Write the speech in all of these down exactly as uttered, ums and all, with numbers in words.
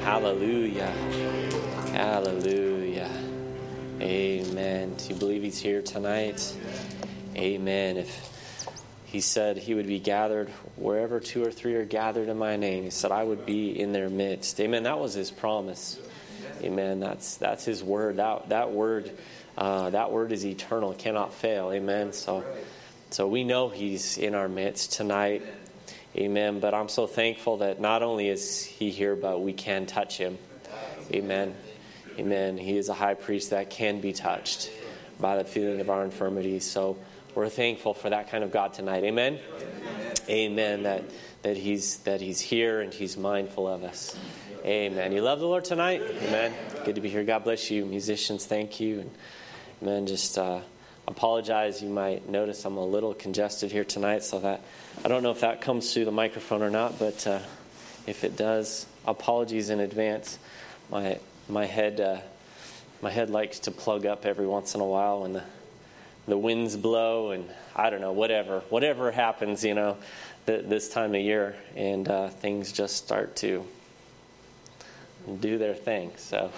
Hallelujah. Hallelujah. Amen. Do you believe he's here tonight? Amen. If he said he would be gathered wherever two or three are gathered in my name, he said I would be in their midst. Amen. That was his promise. Amen. That's that's his word. That that word, uh, that word is eternal, cannot fail. Amen. So, so we know he's in our midst tonight. Amen. But I'm so thankful that not only is he here, but we can touch him. Amen. Amen. He is a high priest that can be touched by the feeling of our infirmities. So we're thankful for that kind of God tonight. Amen. Amen. That that he's that he's here and he's mindful of us. Amen. You love the Lord tonight? Amen. Good to be here. God bless you. Musicians, thank you. And amen. Just uh, apologize. You might notice I'm a little congested here tonight, so that I don't know if that comes through the microphone or not, but uh, if it does, apologies in advance. My my head uh, my head likes to plug up every once in a while when the the winds blow and I don't know, whatever whatever happens, you know, th- this time of year, and uh, things just start to do their thing. So,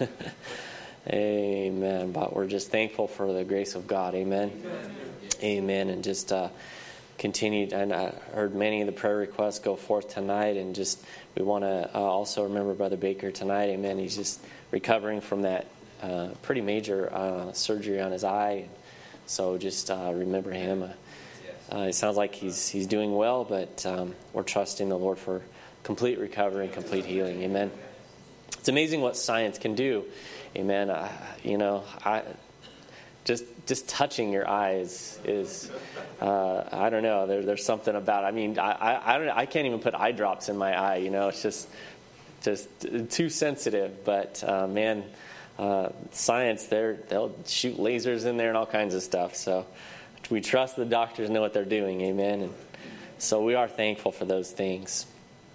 amen. But we're just thankful for the grace of God. Amen. Amen. Amen. And just uh, continued, and I heard many of the prayer requests go forth tonight, and just we want to uh, also remember Brother Baker tonight. Amen. He's just recovering from that uh, pretty major uh, surgery on his eye. So just uh, remember him. Uh, it sounds like he's he's doing well, but um, we're trusting the Lord for complete recovery and complete healing. Amen. It's amazing what science can do. Amen. Uh, you know, I just just touching your eyes is, uh, I don't know. There, there's something about. I mean, I I I, don't, I can't even put eye drops in my eye. You know, it's just just too sensitive. But uh, man, uh, science, they're they'll shoot lasers in there and all kinds of stuff. So we trust the doctors know what they're doing. Amen. And so we are thankful for those things.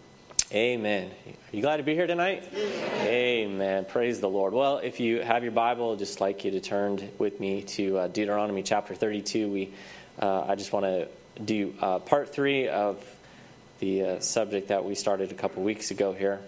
Amen. Are you glad to be here tonight? Amen. Amen. Praise the Lord. Well, if you have your Bible, I'd just like you to turn with me to uh, Deuteronomy chapter thirty-two. We, uh, I just want to do uh, part three of the uh, subject that we started a couple weeks ago here.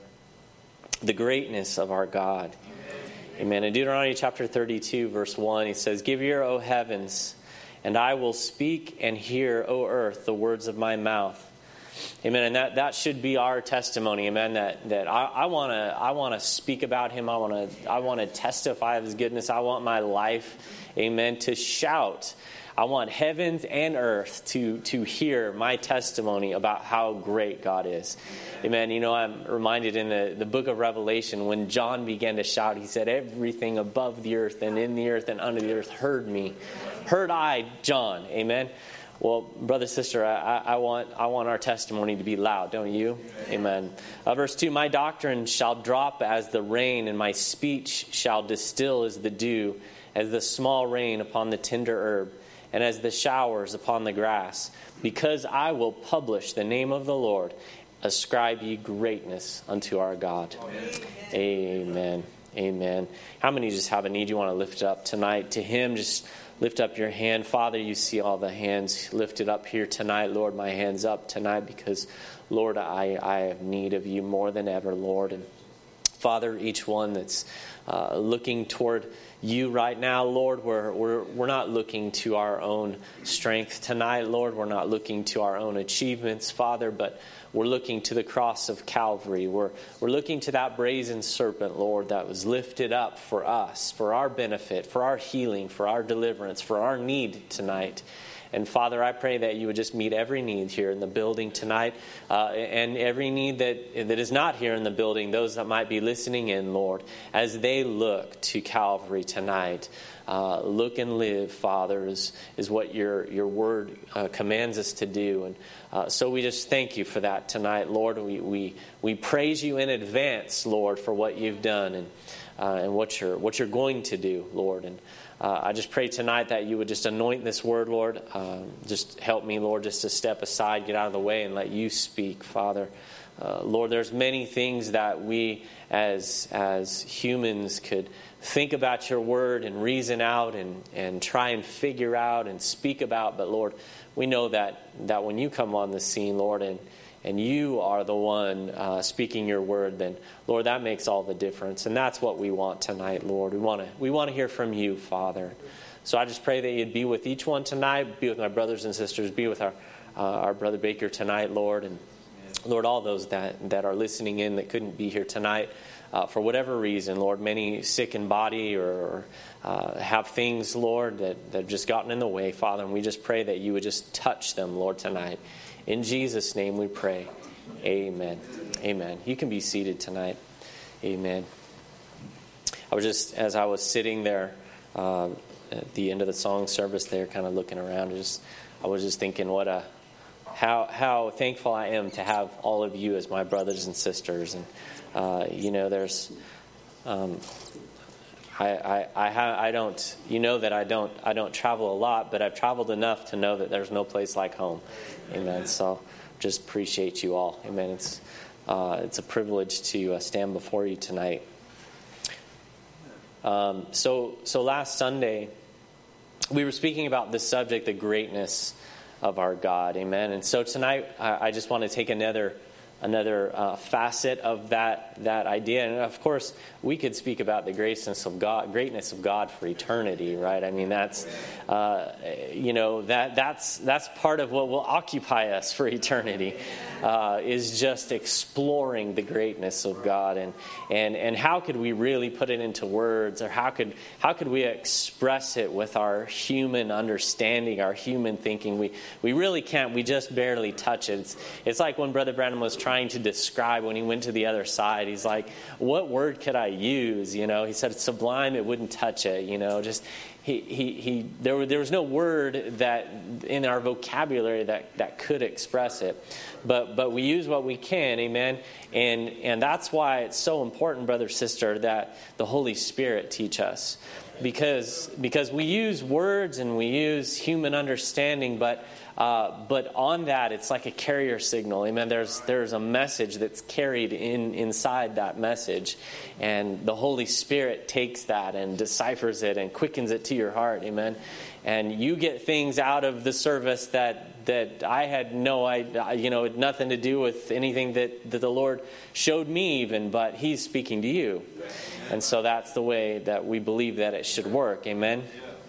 The greatness of our God. Amen. Amen. In Deuteronomy chapter thirty-two, verse one, he says, "Give ear, O heavens, and I will speak, and hear, O earth, the words of my mouth." Amen. And that, that should be our testimony. Amen. That that I, I want to I want to speak about him. I want to I want to testify of his goodness. I want my life, amen, to shout. I want heavens and earth to to hear my testimony about how great God is. Amen. You know, I'm reminded in the, the book of Revelation when John began to shout, he said, "Everything above the earth and in the earth and under the earth heard me. Heard I, John." Amen. Well, brother, sister, I, I want I want our testimony to be loud, don't you? Amen. Uh, verse two, "My doctrine shall drop as the rain, and my speech shall distill as the dew, as the small rain upon the tender herb, and as the showers upon the grass. Because I will publish the name of the Lord, ascribe ye greatness unto our God." Amen. Amen. Amen. How many just have a need you want to lift up tonight to him? Just lift up your hand. Father, you see all the hands lifted up here tonight. Lord, my hand's up tonight because, Lord, I, I have need of you more than ever, Lord. And Father, each one that's uh, looking toward you right now, Lord, we're, we're, we're not looking to our own strength tonight, Lord. We're not looking to our own achievements, Father, but we're looking to the cross of Calvary. We're, we're looking to that brazen serpent, Lord, that was lifted up for us, for our benefit, for our healing, for our deliverance, for our need tonight. And Father, I pray that you would just meet every need here in the building tonight, uh, and every need that that is not here in the building, those that might be listening in, Lord, as they look to Calvary tonight. Uh, look and live, Father, is, is what your, your word uh, commands us to do. And uh, so we just thank you for that tonight, Lord. We we, we praise you in advance, Lord, for what you've done and uh, and what you're what you're going to do, Lord. And Uh, I just pray tonight that you would just anoint this word, Lord. Um, just help me, Lord, just to step aside, get out of the way, and let you speak, Father. Uh, Lord, there's many things that we as as humans could think about your word and reason out and, and try and figure out and speak about. But, Lord, we know that, that when you come on the scene, Lord, and and you are the one uh, speaking your word, then, Lord, that makes all the difference. And that's what we want tonight, Lord. We want to we want to hear from you, Father. So I just pray that you'd be with each one tonight, be with my brothers and sisters, be with our uh, our brother Baker tonight, Lord, and Lord, all those that, that are listening in that couldn't be here tonight uh, for whatever reason, Lord, many sick in body or uh, have things, Lord, that, that have just gotten in the way, Father, and we just pray that you would just touch them, Lord, tonight. In Jesus' name we pray. Amen. Amen. You can be seated tonight. Amen. I was just, as I was sitting there uh, at the end of the song service there, kind of looking around, just I was just thinking what a how how thankful I am to have all of you as my brothers and sisters. And uh, you know, there's um, I I I, ha- I don't you know that I don't I don't travel a lot, but I've traveled enough to know that there's no place like home. Amen. So just appreciate you all. Amen. It's uh, it's a privilege to uh, stand before you tonight. Um, so so last Sunday we were speaking about this subject, the greatness of our God. Amen. And so tonight I, I just want to take another another uh, facet of that that idea. And of course, we could speak about the greatness of God, greatness of God for eternity, right? I mean, that's uh, you know that that's that's part of what will occupy us for eternity, uh, is just exploring the greatness of God, and and and how could we really put it into words, or how could how could we express it with our human understanding, our human thinking? We we really can't. We just barely touch it. It's, it's like when Brother Branham was trying to describe when he went to the other side. He's like, what word could I use? You know, he said it's sublime, it wouldn't touch it. You know, just he he he. There were, there was no word that in our vocabulary that, that could express it, but but we use what we can. Amen. And and that's why it's so important, brother, sister, that the Holy Spirit teach us, because because we use words and we use human understanding, but. Uh, but on that, it's like a carrier signal. Amen. There's there's a message that's carried in inside that message, and the Holy Spirit takes that and deciphers it and quickens it to your heart. Amen. And you get things out of the service that that I had no idea, you know, nothing to do with anything that, that the Lord showed me even, but He's speaking to you. And so that's the way that we believe that it should work. Amen.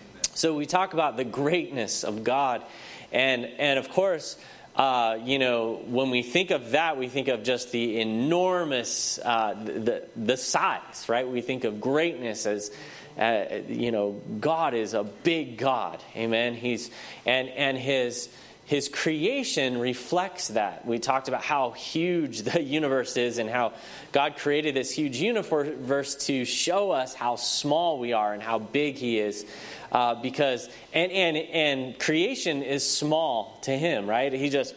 So we talk about the greatness of God. And and of course, uh, you know, when we think of that, we think of just the enormous, uh, the the size, right? We think of greatness as, uh, you know, God is a big God, amen. He's and and his his creation reflects that. We talked about how huge the universe is and how God created this huge universe to show us how small we are and how big He is. Uh, because and, and and creation is small to Him, right? He just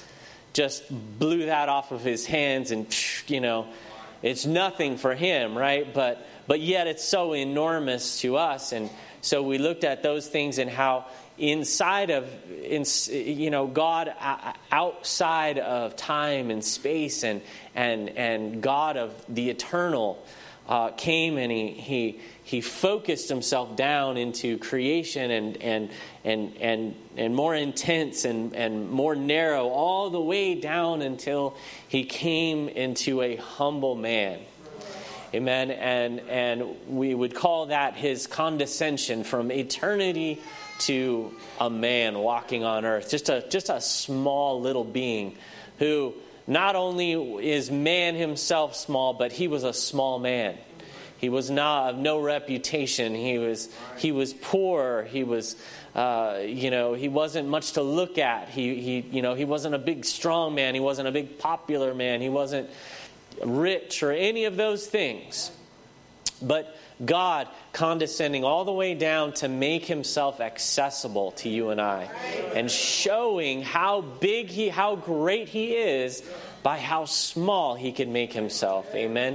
just blew that off of His hands, and you know, it's nothing for Him, right? But but yet it's so enormous to us, and so we looked at those things and how inside of in you know God outside of time and space and and and God of the eternal uh, came and he he. He focused himself down into creation and and and and and more intense and, and more narrow, all the way down until he came into a humble man. Amen. And and we would call that his condescension from eternity to a man walking on earth. Just a just a small little being who not only is man himself small, but he was a small man. He was not of no reputation. He was he was poor. He was, uh, you know, he wasn't much to look at. He he you know he wasn't a big strong man. He wasn't a big popular man. He wasn't rich or any of those things. But God condescending all the way down to make Himself accessible to you and I, and showing how big He, how great He is by how small He could make Himself. Amen.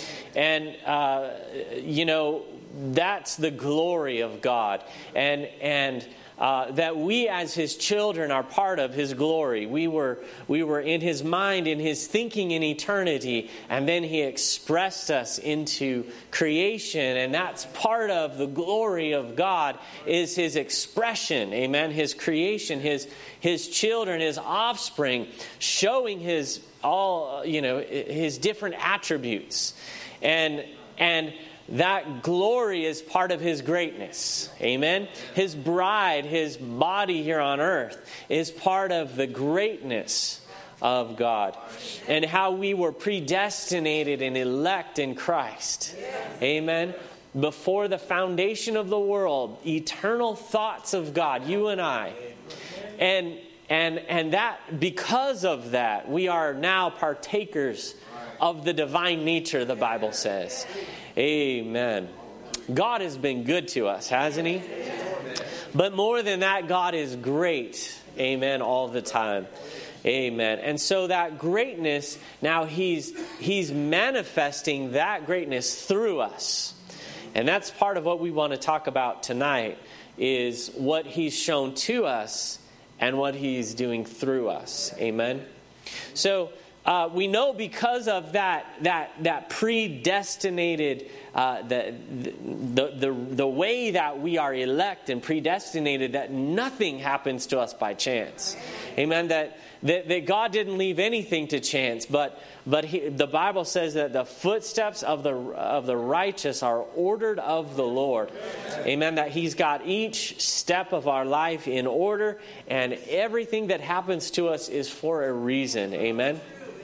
And, uh, you know, that's the glory of God. And, and uh, that we as His children are part of His glory. We were, we were in His mind, in His thinking in eternity, and then He expressed us into creation, and that's part of the glory of God, is His expression, amen, His creation, His, His children, His offspring, showing His all, you know, His different attributes. And, and that glory is part of His greatness. Amen? His bride, His body here on earth, is part of the greatness of God. And how we were predestinated and elect in Christ. Amen? Before the foundation of the world, eternal thoughts of God, you and I. And and and that, because of that, we are now partakers of the divine nature, the Bible says. Amen. God has been good to us, hasn't He? But more than that, God is great. Amen. All the time. Amen. And so that greatness, now He's He's manifesting that greatness through us. And that's part of what we want to talk about tonight, is what He's shown to us and what He's doing through us. Amen. So Uh, we know because of that that that predestinated uh, the, the the the way that we are elect and predestinated, that nothing happens to us by chance. Amen. That that, that God didn't leave anything to chance, but but he, the Bible says that the footsteps of the of the righteous are ordered of the Lord. Amen. That He's got each step of our life in order, and everything that happens to us is for a reason. Amen.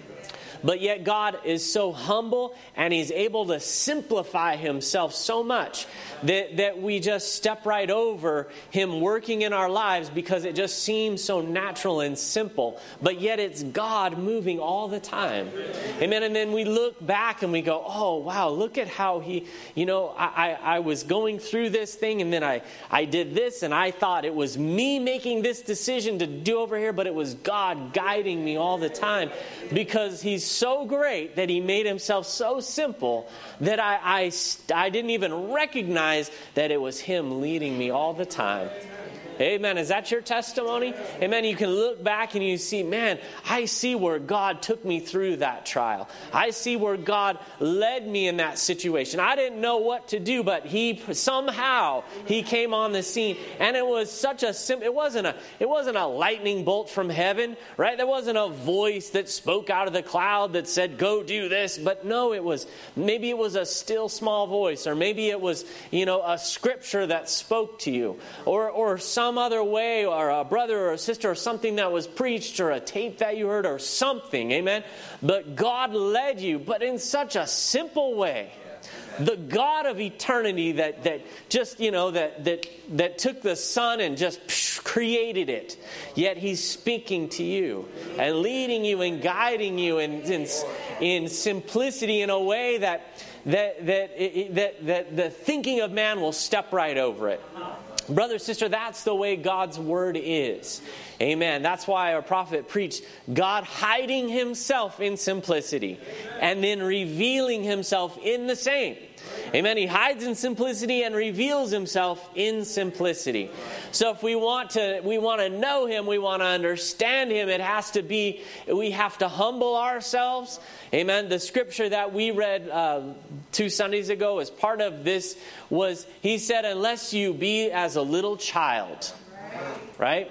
But yet God is so humble, and He's able to simplify Himself so much that, that we just step right over Him working in our lives because it just seems so natural and simple. But yet it's God moving all the time. Amen. And then we look back and we go, oh, wow, look at how He, you know, I, I, I was going through this thing, and then I, I did this, and I thought it was me making this decision to do over here, but it was God guiding me all the time, because He's so great that He made Himself so simple that I, I, I didn't even recognize that it was Him leading me all the time. Amen. Is that your testimony? Amen. You can look back and you see, man, I see where God took me through that trial. I see where God led me in that situation. I didn't know what to do, but He somehow He came on the scene, and it was such a simple. It wasn't a. It wasn't a lightning bolt from heaven, right? There wasn't a voice that spoke out of the cloud that said, "Go do this." But no, it was maybe it was a still small voice, or maybe it was, you know, a scripture that spoke to you, or or some. Some other way, or a brother or a sister, or something that was preached, or a tape that you heard, or something. Amen. But God led you, but in such a simple way. The God of eternity that that just, you know, that that that took the sun and just psh, created it. Yet He's speaking to you and leading you and guiding you in in, in simplicity, in a way that that that that that the thinking of man will step right over it. Brother, sister, that's the way God's Word is. Amen. That's why our prophet preached God hiding Himself in simplicity and then revealing Himself in the same. Amen. He hides in simplicity and reveals Himself in simplicity. So if we want to, we want to know Him, we want to understand Him, it has to be, we have to humble ourselves. Amen. The scripture that we read uh, two Sundays ago as part of this was, He said, unless you be as a little child. Right?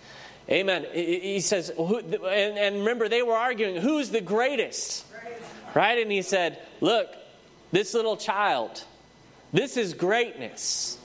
Amen. He says, and, and remember, they were arguing, who's the greatest? Right? And He said, look, this little child, this is greatness.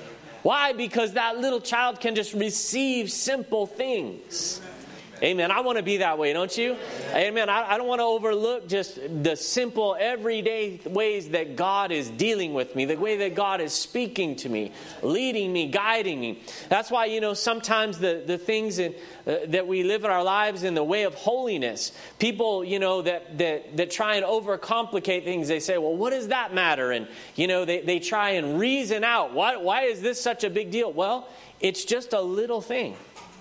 Why? Because that little child can just receive simple things. Amen. I want to be that way, don't you? Amen. I, I don't want to overlook just the simple, everyday ways that God is dealing with me, the way that God is speaking to me, leading me, guiding me. That's why, you know, sometimes the, the things in, uh, that we live in our lives in the way of holiness, people, you know, that, that, that try and overcomplicate things, they say, well, what does that matter? And, you know, they, they try and reason out, why, why is this such a big deal? Well, it's just a little thing.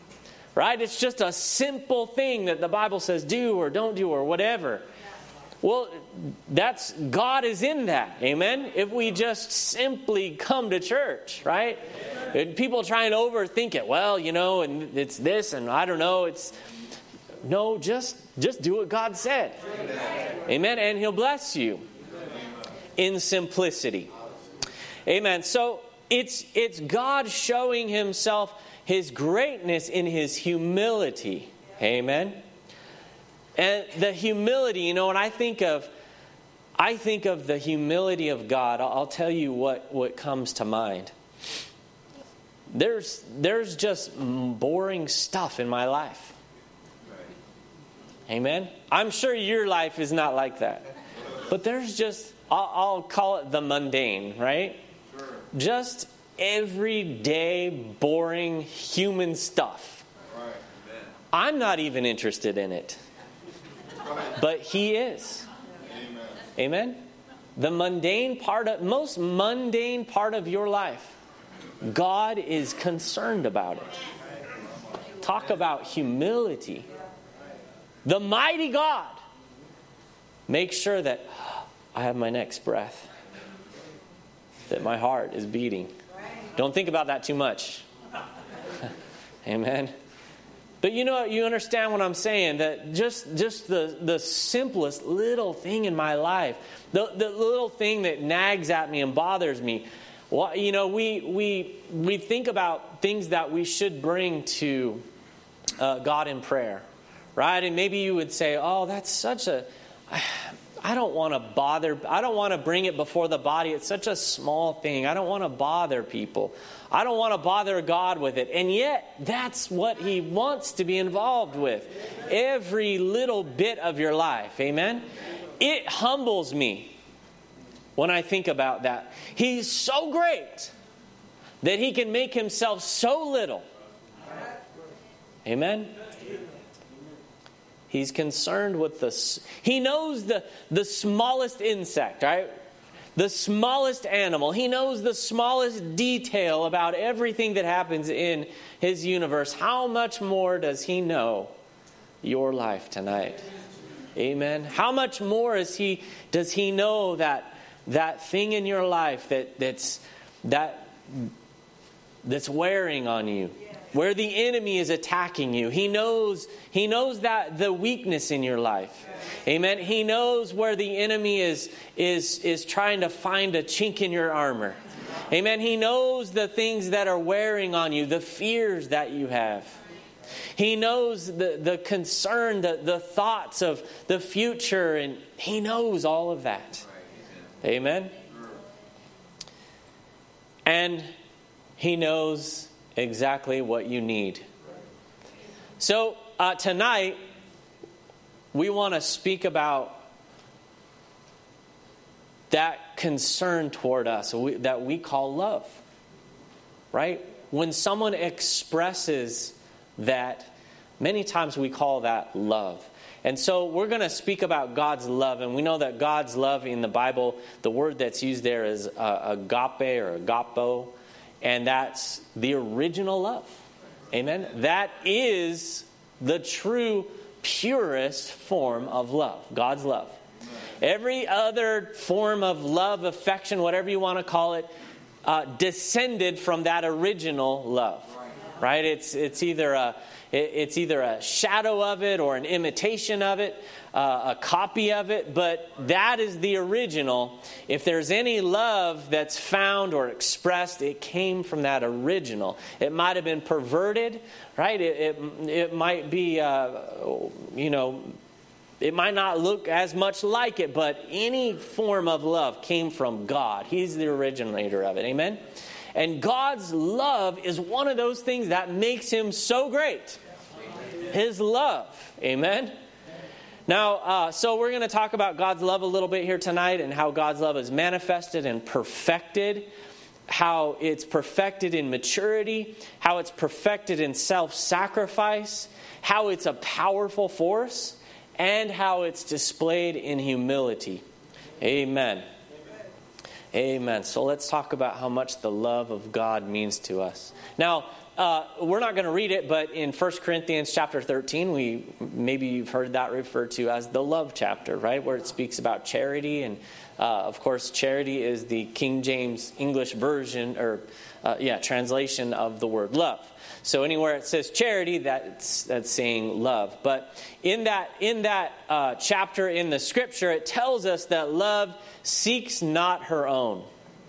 Right? It's just a simple thing that the Bible says do or don't do or whatever. Well, that's God is in that. Amen? If we just simply come to church, right? And people try and overthink it. Well, you know, and it's this, and I don't know. It's no, just just do what God said. Amen. Amen. And He'll bless you in simplicity. Amen. So it's it's God showing Himself, His greatness in His humility. Amen. And the humility, you know, when I think of I think of the humility of God, I'll tell you what, what comes to mind. There's there's just boring stuff in my life. Amen? I'm sure your life is not like that. But there's just, I'll, I'll call it the mundane, right? Sure. Just everyday, boring human stuff. Right. I'm not even interested in it. Right. But He is. Amen. Amen? The mundane part of, most mundane part of your life, God is concerned about it. Talk about humility. The mighty God makes sure that I have my next breath, that my heart is beating. Don't think about that too much. Amen. But you know, you understand what I'm saying, that just, just the, the simplest little thing in my life, the, the little thing that nags at me and bothers me. Well, you know, we we we think about things that we should bring to uh, God in prayer, right? And maybe you would say, "Oh, that's such a I don't want to bother. I don't want to bring it before the body. It's such a small thing. I don't want to bother people. I don't want to bother God with it." And yet, that's what He wants to be involved with. Every little bit of your life. Amen? It humbles me when I think about that. He's so great that He can make Himself so little. Amen? He's concerned with the... He knows the, the smallest insect, right? The smallest animal. He knows the smallest detail about everything that happens in His universe. How much more does He know your life tonight? Amen? How much more is he, does He know that that thing in your life that that's that that's wearing on you, where the enemy is attacking you? He knows he knows that the weakness in your life. Amen. He knows where the enemy is is is trying to find a chink in your armor. Amen. He knows the things that are wearing on you, the fears that you have. He knows the, the concern, the, the thoughts of the future, and He knows all of that. Amen. And He knows exactly what you need. So uh, tonight, we want to speak about that concern toward us we, that we call love. Right? When someone expresses that, many times we call that love. And so we're going to speak about God's love. And we know that God's love in the Bible, the word that's used there is uh, agape or agapo. And that's the original love. Amen? That is the true, purest form of love. God's love. Every other form of love, affection, whatever you want to call it, uh, descended from that original love. Right? It's it's either a it's either a shadow of it or an imitation of it, uh, a copy of it, but that is the original. If there's any love that's found or expressed, it came from that original. It might have been perverted, right? It it, it might be, uh, you know, it might not look as much like it, but any form of love came from God. He's the originator of it. Amen? And God's love is one of those things that makes Him so great. His love. Amen? Now, uh, so we're going to talk about God's love a little bit here tonight and how God's love is manifested and perfected. How it's perfected in maturity. How it's perfected in self-sacrifice. How it's a powerful force. And how it's displayed in humility. Amen. Amen. So let's talk about how much the love of God means to us. Now, uh, we're not going to read it, but in First Corinthians chapter thirteen, we maybe you've heard that referred to as the love chapter, right? Where it speaks about charity. And, uh, of course, charity is the King James English version or uh, yeah, translation of the word love. So anywhere it says charity, that's that's saying love. But in that in that uh, chapter in the Scripture, it tells us that love seeks not her own.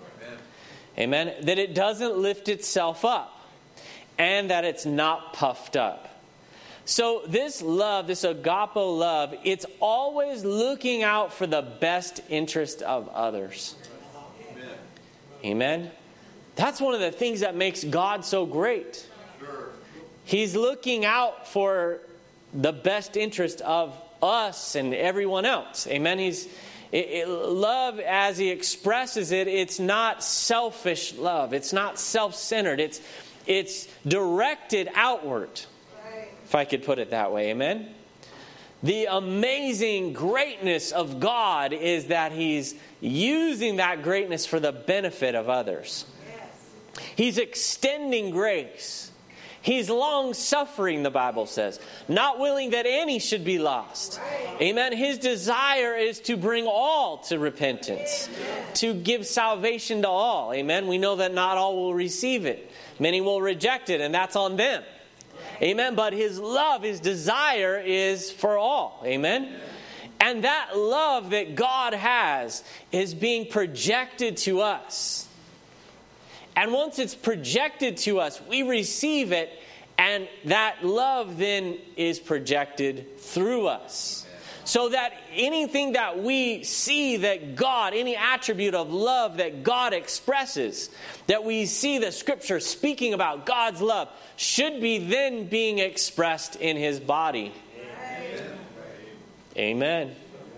Amen. Amen. That it doesn't lift itself up, and that it's not puffed up. So this love, this agapo love, it's always looking out for the best interest of others. Amen. Amen. That's one of the things that makes God so great. He's looking out for the best interest of us and everyone else. Amen. He's it, it, love, as he expresses it, it's not selfish love. It's not self-centered. It's it's directed outward. If I could put it that way. Amen. The amazing greatness of God is that He's using that greatness for the benefit of others. Yes. He's extending grace. He's long-suffering, the Bible says, not willing that any should be lost. Right. Amen. His desire is to bring all to repentance, Amen. To give salvation to all. Amen. We know that not all will receive it. Many will reject it, and that's on them. Amen. But His love, His desire is for all. Amen. Amen. And that love that God has is being projected to us. And once it's projected to us, we receive it, and that love then is projected through us. So that anything that we see that God, any attribute of love that God expresses, that we see the Scripture speaking about God's love, should be then being expressed in His body. Amen. Amen.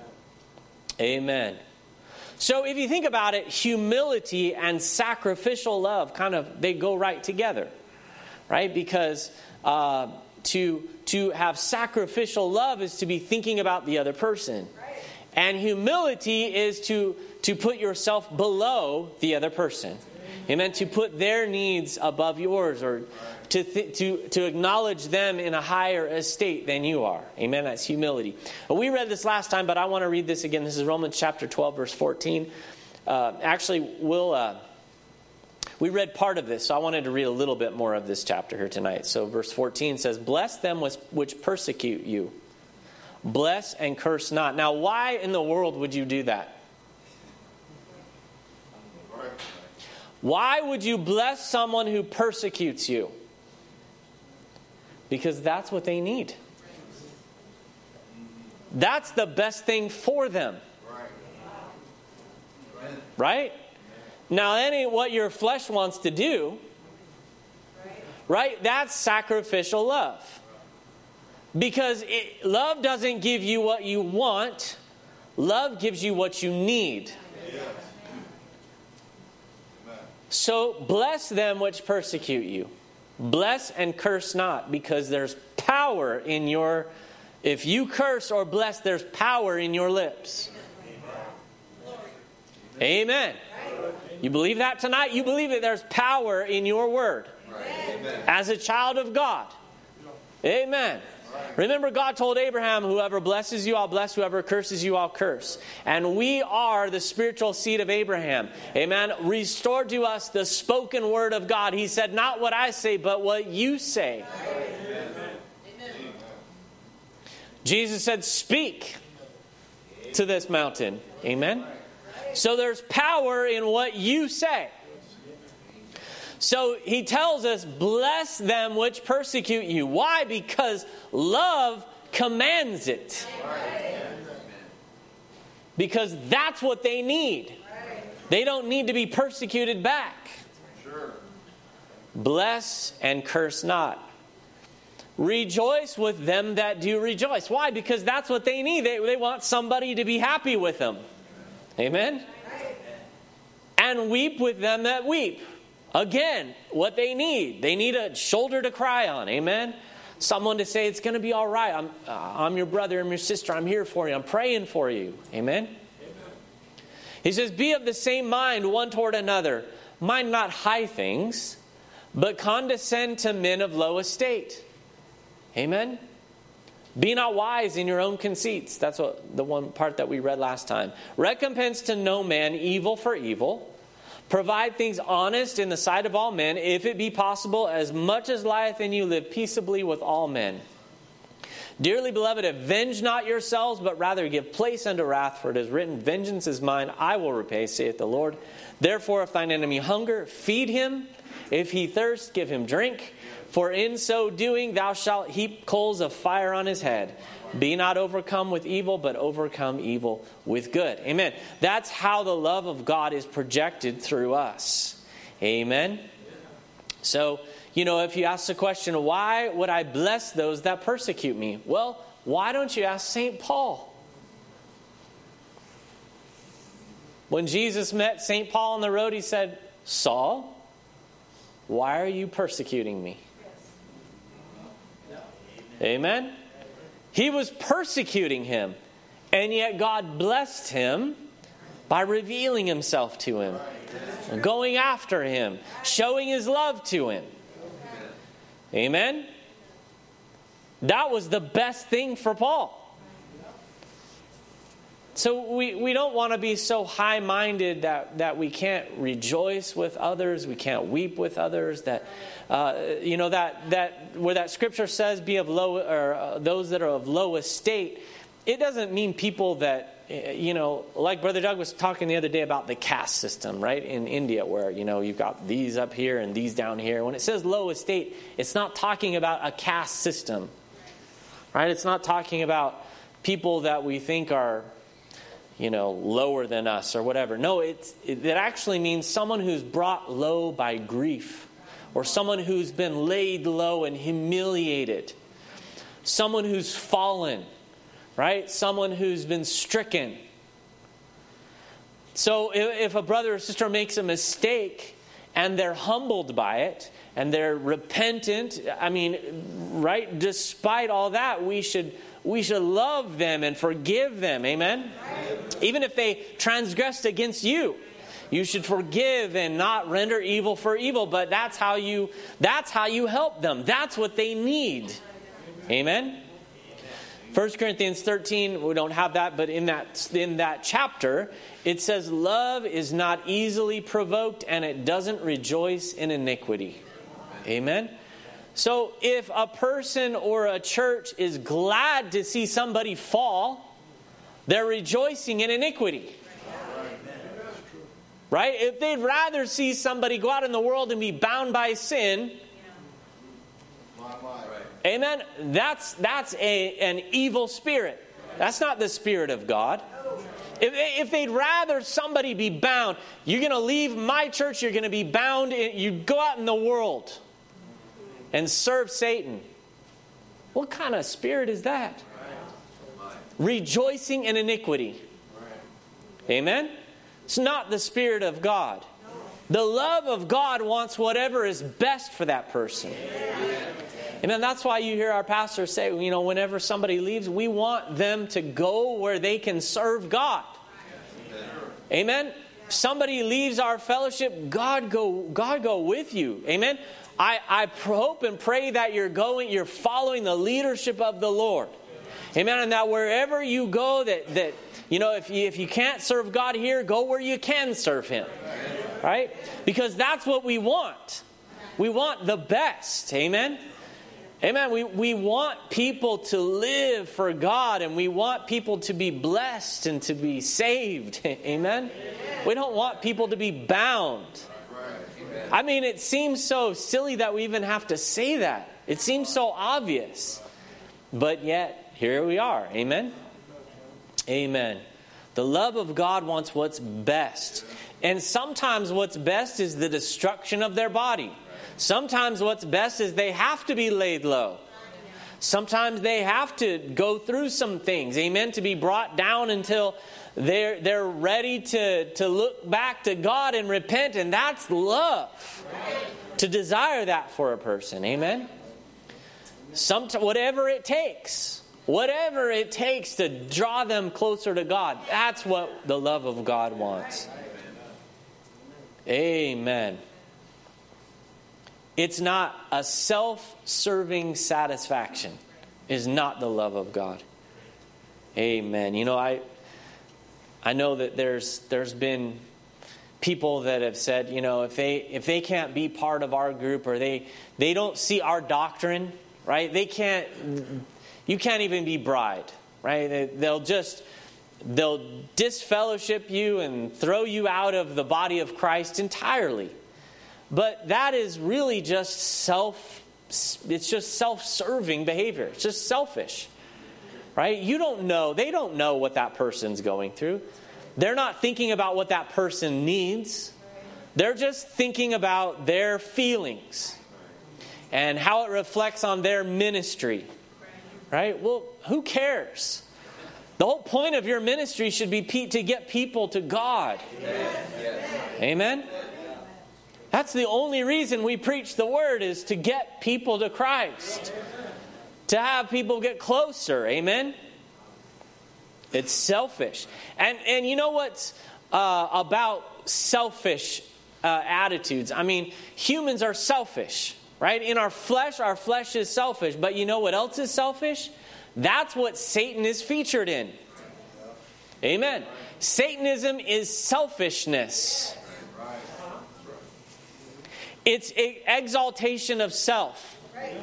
Amen. So if you think about it, humility and sacrificial love kind of, they go right together, right? Because uh, to to have sacrificial love is to be thinking about the other person. Right. And humility is to, to put yourself below the other person. Amen. To put their needs above yours, or to th- to to acknowledge them in a higher estate than you are. Amen. That's humility. Well, we read this last time, but I want to read this again. This is Romans chapter twelve, verse fourteen. Uh, actually, we'll uh, we read part of this, so I wanted to read a little bit more of this chapter here tonight. So, verse fourteen says, "Bless them which persecute you. Bless and curse not." Now, why in the world would you do that? Why would you bless someone who persecutes you? Because that's what they need. That's the best thing for them. Right? Now, that ain't what your flesh wants to do. Right? That's sacrificial love. Because it, love doesn't give you what you want. Love gives you what you need. So bless them which persecute you. Bless and curse not, because there's power in your... If you curse or bless, there's power in your lips. Amen. You believe that tonight? You believe that there's power in your word. As a child of God. Amen. Remember, God told Abraham, whoever blesses you, I'll bless. Whoever curses you, I'll curse. And we are the spiritual seed of Abraham. Amen. Restore to us the spoken word of God. He said, not what I say, but what you say. Amen. Jesus said, speak to this mountain. Amen. So there's power in what you say. So he tells us, bless them which persecute you. Why? Because love commands it. Because that's what they need. They don't need to be persecuted back. Bless and curse not. Rejoice with them that do rejoice. Why? Because that's what they need. They, they want somebody to be happy with them. Amen? And weep with them that weep. Again, what they need. They need a shoulder to cry on. Amen? Someone to say, it's going to be all right. I'm, uh, I'm your brother, I'm your sister. I'm here for you. I'm praying for you. Amen? Amen? He says, be of the same mind one toward another. Mind not high things, but condescend to men of low estate. Amen? Be not wise in your own conceits. That's what the one part that we read last time. Recompense to no man evil for evil, Provide things honest in the sight of all men, if it be possible, as much as lieth in you, live peaceably with all men. Dearly beloved, avenge not yourselves, but rather give place unto wrath, for it is written, vengeance is mine, I will repay, saith the Lord. Therefore, if thine enemy hunger, feed him. If he thirst, give him drink. For in so doing, thou shalt heap coals of fire on his head. Be not overcome with evil, but overcome evil with good. Amen. That's how the love of God is projected through us. Amen. So, you know, if you ask the question, why would I bless those that persecute me? Well, why don't you ask Saint Paul? When Jesus met Saint Paul on the road, he said, Saul, why are you persecuting me? Amen. He was persecuting him, and yet God blessed him by revealing himself to him, going after him, showing his love to him. Amen? That was the best thing for Paul. So we, we don't want to be so high-minded that, that we can't rejoice with others, we can't weep with others, that uh, you know that that where that scripture says be of low or uh, those that are of low estate. It doesn't mean people that, you know, like Brother Doug was talking the other day about the caste system, right, in India, where, you know, you've got these up here and these down here. When it says low estate, it's not talking about a caste system, right? It's not talking about people that we think are, you know, lower than us or whatever. No, it's, it, it actually means someone who's brought low by grief, or someone who's been laid low and humiliated, someone who's fallen, right? Someone who's been stricken. So if, if a brother or sister makes a mistake and they're humbled by it and they're repentant, I mean, right? Despite all that, we should we should love them and forgive them. Amen? Even if they transgressed against you, you should forgive and not render evil for evil. But that's how you that's how you help them. That's what they need. Amen? First Corinthians thirteen, we don't have that, but in that in that chapter, it says, love is not easily provoked and it doesn't rejoice in iniquity. Amen? So if a person or a church is glad to see somebody fall, they're rejoicing in iniquity. Right? If they'd rather see somebody go out in the world and be bound by sin, amen, that's that's a, an evil spirit. That's not the Spirit of God. If, if they'd rather somebody be bound, you're going to leave my church, you're going to be bound, in, you go out in the world and serve Satan. What kind of spirit is that? Rejoicing in iniquity. Amen? It's not the Spirit of God. The love of God wants whatever is best for that person. Amen. That's why you hear our pastor say, you know, whenever somebody leaves, we want them to go where they can serve God. Amen. Somebody leaves our fellowship, God go, God go with you. Amen. I, I hope and pray that you're going, you're following the leadership of the Lord. Amen. And that wherever you go, that that you know, if you if you can't serve God here, go where you can serve Him. Right? Because that's what we want. We want the best. Amen. Amen. We, we want people to live for God, and we want people to be blessed and to be saved. Amen. We don't want people to be bound. I mean, it seems so silly that we even have to say that. It seems so obvious. But yet, here we are. Amen. Amen. The love of God wants what's best. And sometimes what's best is the destruction of their body. Sometimes what's best is they have to be laid low. Sometimes they have to go through some things, amen, to be brought down until they're they're ready to, to look back to God and repent. And that's love. To desire that for a person, amen. Some, whatever it takes. Whatever it takes to draw them closer to God. That's what the love of God wants. Amen. It's not a self-serving satisfaction. Is not the love of God. Amen. You know, I I know that there's there's been people that have said, you know, if they if they can't be part of our group, or they they don't see our doctrine, right? They can't. You can't even be bride, right? They, they'll just they'll disfellowship you and throw you out of the body of Christ entirely. But that is really just self. It's just self-serving behavior. It's just selfish, right? You don't know. They don't know what that person's going through. They're not thinking about what that person needs. They're just thinking about their feelings and how it reflects on their ministry, right? Well, who cares? The whole point of your ministry should be to get people to God. Amen? That's the only reason we preach the word, is to get people to Christ. To have people get closer. Amen? It's selfish. And and you know what's uh, about selfish uh, attitudes? I mean, humans are selfish, right? In our flesh, our flesh is selfish. But you know what else is selfish? That's what Satan is featured in. Amen. Satanism is selfishness. It's exaltation of self.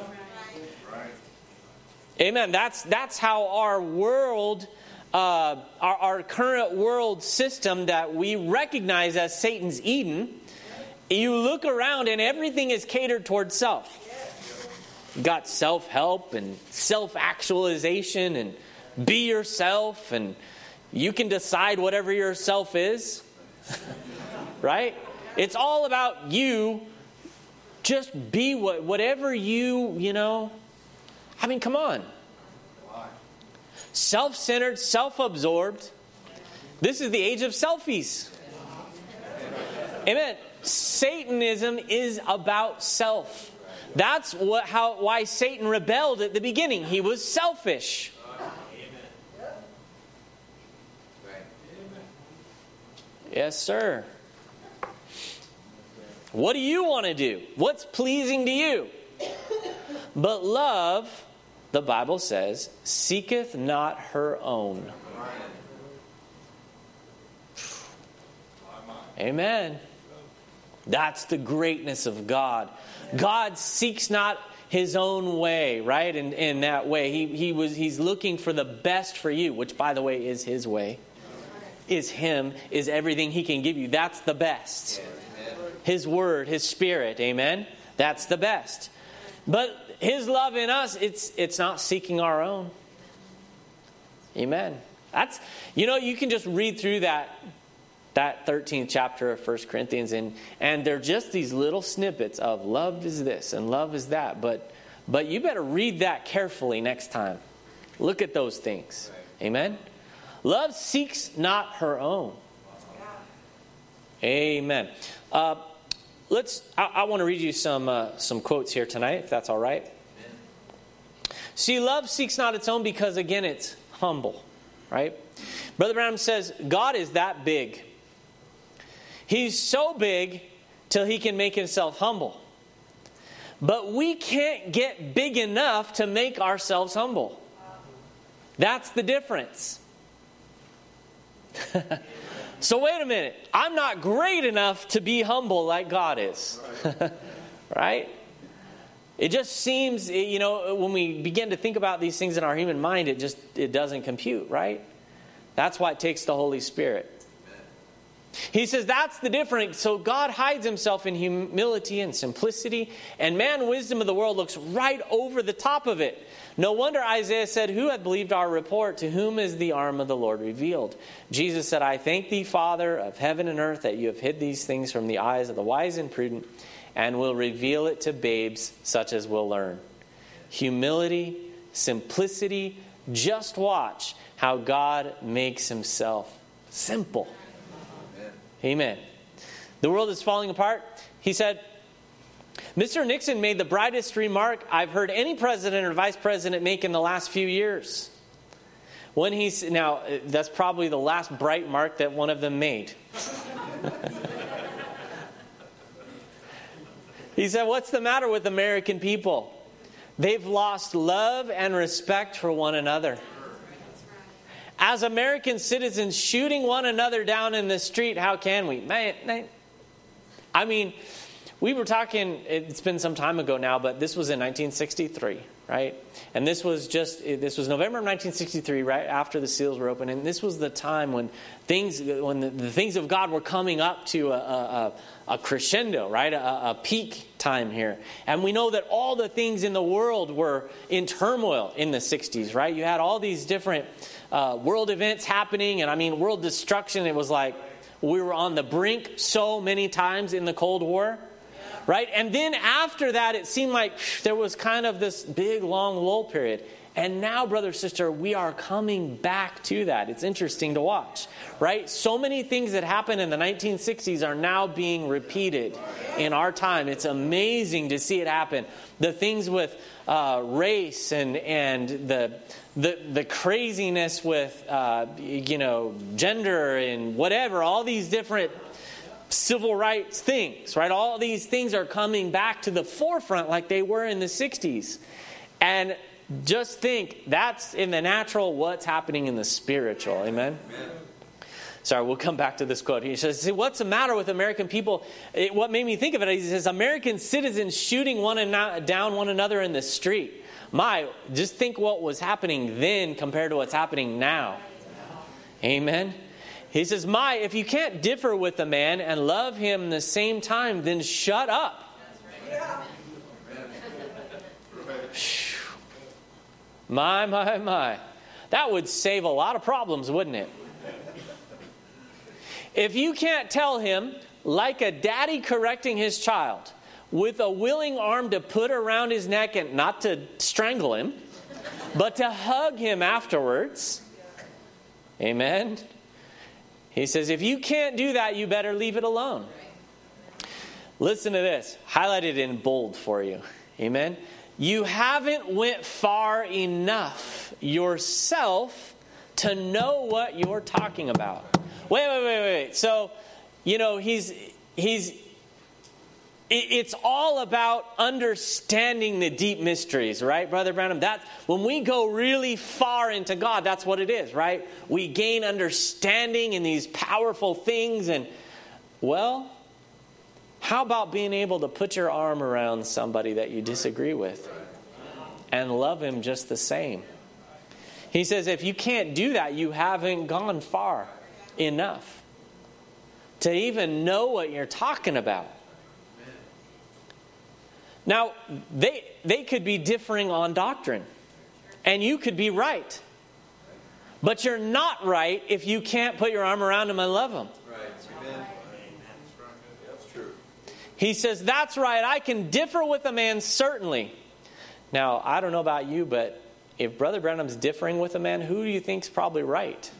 Amen. That's that's how our world, uh, our, our current world system that we recognize as Satan's Eden, you look around and everything is catered towards self. You've got self-help and self-actualization and be yourself, and you can decide whatever your self is. Right? It's all about you. Just be what, whatever you, you know. I mean, come on. Self-centered, self-absorbed. This is the age of selfies. Amen. Satanism is about self. That's what how why Satan rebelled at the beginning. He was selfish. Yes, sir. What do you want to do? What's pleasing to you? But love, the Bible says, seeketh not her own. Amen. That's the greatness of God. God seeks not his own way, right? In, in that way. He, he was, he's looking for the best for you, which, by the way, is his way. Is him, is everything he can give you. That's the best. His word, his spirit, amen? That's the best. But his love in us, it's it's not seeking our own. Amen. That's, you know, you can just read through that that thirteenth chapter of First Corinthians, and and they're just these little snippets of love is this and love is that. But but you better read that carefully next time. Look at those things. Amen. Love seeks not her own. Amen. Uh, let's. I, I want to read you some uh, some quotes here tonight, if that's all right. Amen. See, love seeks not its own because, again, it's humble, right? Brother Branham says God is that big. He's so big till he can make himself humble. But we can't get big enough to make ourselves humble. That's the difference. So wait a minute. I'm not great enough to be humble like God is. Right? It just seems, you know, when we begin to think about these things in our human mind, it just it doesn't compute, right? That's why it takes the Holy Spirit. He says that's the difference. So God hides himself in humility and simplicity, and man, wisdom of the world, looks right over the top of it. No wonder Isaiah said, who hath believed our report? To whom is the arm of the Lord revealed? Jesus said, I thank thee, Father of heaven and earth, that you have hid these things from the eyes of the wise and prudent, and will reveal it to babes such as will learn. Humility, simplicity. Just watch how God makes himself simple. Amen. The world is falling apart. He said, Mister Nixon made the brightest remark I've heard any president or vice president make in the last few years. When he's now, that's probably the last bright mark that one of them made. He said, what's the matter with American people? They've lost love and respect for one another. As American citizens shooting one another down in the street, how can we? Man, I mean, we were talking, it's been some time ago now, but this was in nineteen sixty-three, right? And this was just, this was November of nineteen sixty-three, right after the seals were opened. And this was the time when things, when the, the things of God were coming up to a, a, a crescendo, right? A, a peak time here. And we know that all the things in the world were in turmoil in the sixties, right? You had all these different uh, world events happening. And I mean, world destruction. It was like we were on the brink so many times in the Cold War. Right? And then after that, it seemed like there was kind of this big, long lull period. And now, brother, sister, we are coming back to that. It's interesting to watch. Right? So many things that happened in the nineteen sixties are now being repeated in our time. It's amazing to see it happen. The things with uh, race and and the the the craziness with uh, you know gender and whatever, all these different civil rights things, right? All these things are coming back to the forefront like they were in the sixties. And just think, that's in the natural, what's happening in the spiritual. Amen? Amen. Sorry, we'll come back to this quote. He says, see, what's the matter with American people? It, what made me think of it, he says, American citizens shooting one and down one another in the street. My, just think what was happening then compared to what's happening now. Amen? He says, my, if you can't differ with a man and love him the same time, then shut up. My, my, my. That would save a lot of problems, wouldn't it? If you can't tell him, like a daddy correcting his child, with a willing arm to put around his neck and not to strangle him, but to hug him afterwards. Amen. He says, if you can't do that, you better leave it alone. Listen to this. Highlighted in bold for you. Amen. You haven't went far enough yourself to know what you're talking about. Wait, wait, wait, wait. So, you know, he's he's it's all about understanding the deep mysteries, right, Brother Branham? That when we go really far into God, that's what it is, right? We gain understanding in these powerful things. And, well, how about being able to put your arm around somebody that you disagree with and love him just the same? He says, if you can't do that, you haven't gone far enough to even know what you're talking about. Now, they they could be differing on doctrine, and you could be right. But you're not right if you can't put your arm around them and love them. Right. Amen. That's true. He says, that's right, I can differ with a man, certainly. Now, I don't know about you, but if Brother Branham's differing with a man, who do you think's probably right?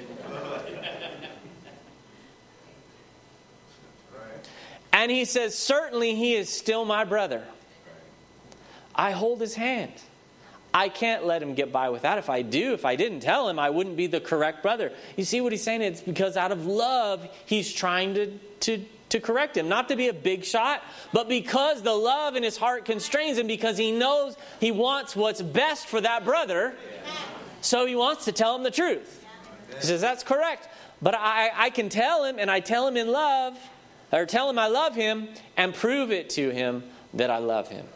And he says, certainly he is still my brother. I hold his hand. I can't let him get by with that. If I do, if I didn't tell him, I wouldn't be the correct brother. You see what he's saying? It's because out of love, he's trying to, to, to correct him. Not to be a big shot, but because the love in his heart constrains him, because he knows he wants what's best for that brother. So he wants to tell him the truth. He says, that's correct. But I, I can tell him, and I tell him in love, or tell him I love him, and prove it to him that I love him.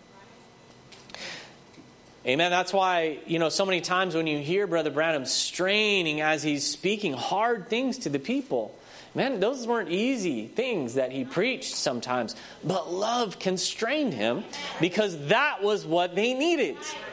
Amen. That's why, you know, so many times when you hear Brother Branham straining as he's speaking hard things to the people, man, those weren't easy things that he preached sometimes. But love constrained him because that was what they needed.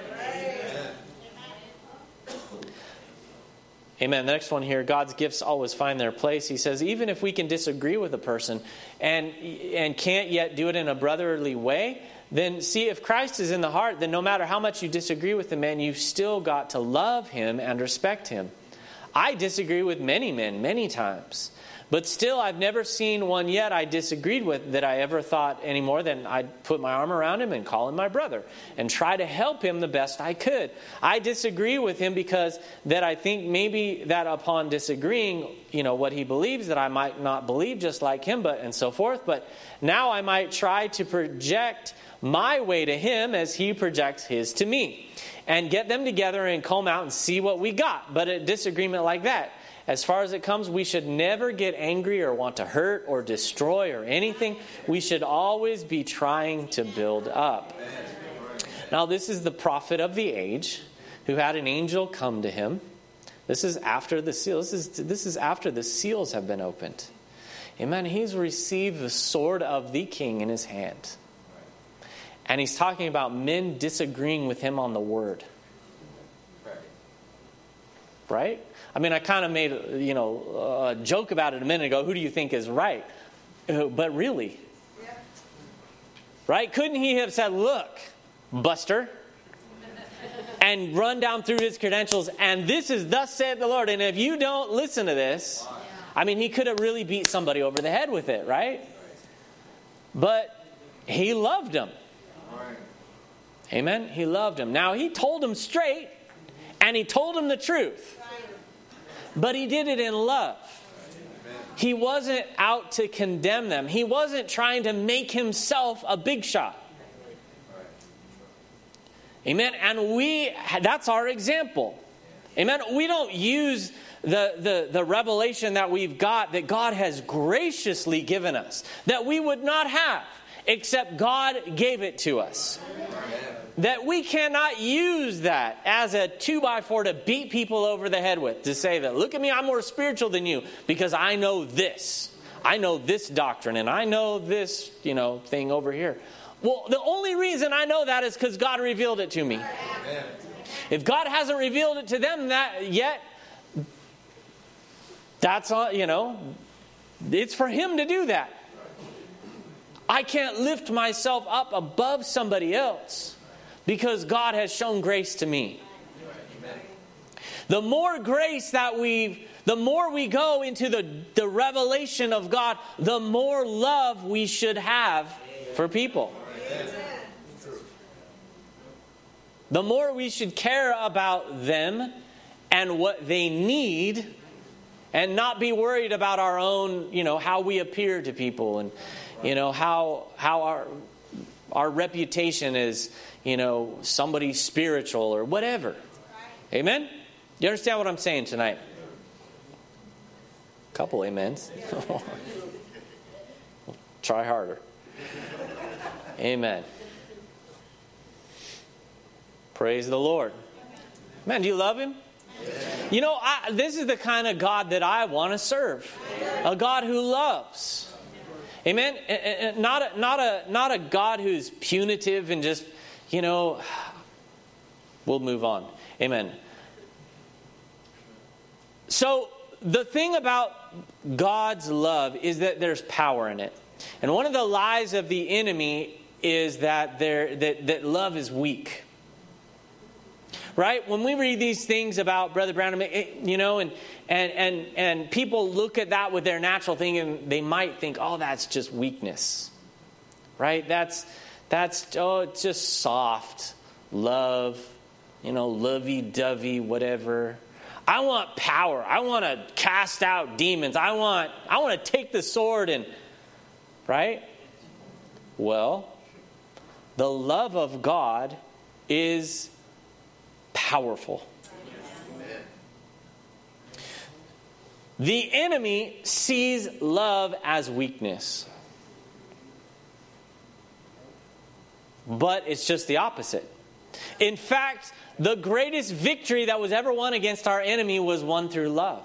Amen. The next one here, God's gifts always find their place. He says, even if we can disagree with a person and and can't yet do it in a brotherly way, then see, if Christ is in the heart, then no matter how much you disagree with the man, you've still got to love him and respect him. I disagree with many men, many times. But still, I've never seen one yet I disagreed with that I ever thought any more than I'd put my arm around him and call him my brother and try to help him the best I could. I disagree with him because that I think maybe that upon disagreeing, you know, what he believes, that I might not believe just like him, but and so forth. But now I might try to project my way to him as he projects his to me, and get them together and comb out and see what we got. But a disagreement like that, as far as it comes, we should never get angry or want to hurt or destroy or anything. We should always be trying to build up. Now, this is the prophet of the age who had an angel come to him. This is after the seal. This is, this is after the seals have been opened. Amen. He's received the sword of the king in his hand. And he's talking about men disagreeing with him on the word. Right? I mean, I kind of made, you know, a joke about it a minute ago. Who do you think is right? Uh, but really, yeah. Right? Couldn't he have said, look, Buster, and run down through his credentials, and this is thus saith the Lord, and if you don't listen to this, I mean, he could have really beat somebody over the head with it, right? But he loved him. Amen? He loved him. Now, he told him straight, and he told him the truth. But he did it in love. He wasn't out to condemn them. He wasn't trying to make himself a big shot. Amen? And we, that's our example. Amen? We don't use the, the, the revelation that we've got, that God has graciously given us, that we would not have, except God gave it to us. That we cannot use that as a two by four to beat people over the head with. To say that, look at me, I'm more spiritual than you because I know this. I know this doctrine and I know this, you know, thing over here. Well, the only reason I know that is because God revealed it to me. Amen. If God hasn't revealed it to them that yet, that's all, you know, it's for Him to do that. I can't lift myself up above somebody else. Because God has shown grace to me. The more grace that we, the more we go into the, the revelation of God, the more love we should have for people. The more we should care about them and what they need, and not be worried about our own, you know, how we appear to people, and you know how how our our reputation is. You know, somebody spiritual or whatever. Amen? You understand what I'm saying tonight? A couple amens. Try harder. Amen. Praise the Lord. Man, do you love Him? You know, I, this is the kind of God that I want to serve. A God who loves. Amen? Not a, not a, not a God who's punitive and just, you know, we'll move on. Amen. So the thing about God's love is that there's power in it. And one of the lies of the enemy is that there that, that love is weak. Right? When we read these things about Brother Branham, you know, and and and and people look at that with their natural thing and they might think, oh, that's just weakness. Right? That's That's, oh, it's just soft love, you know, lovey-dovey, whatever. I want power. I want to cast out demons. I want, I want to take the sword and, right? Well, the love of God is powerful. The enemy sees love as weakness. But it's just the opposite. In fact, the greatest victory that was ever won against our enemy was won through love.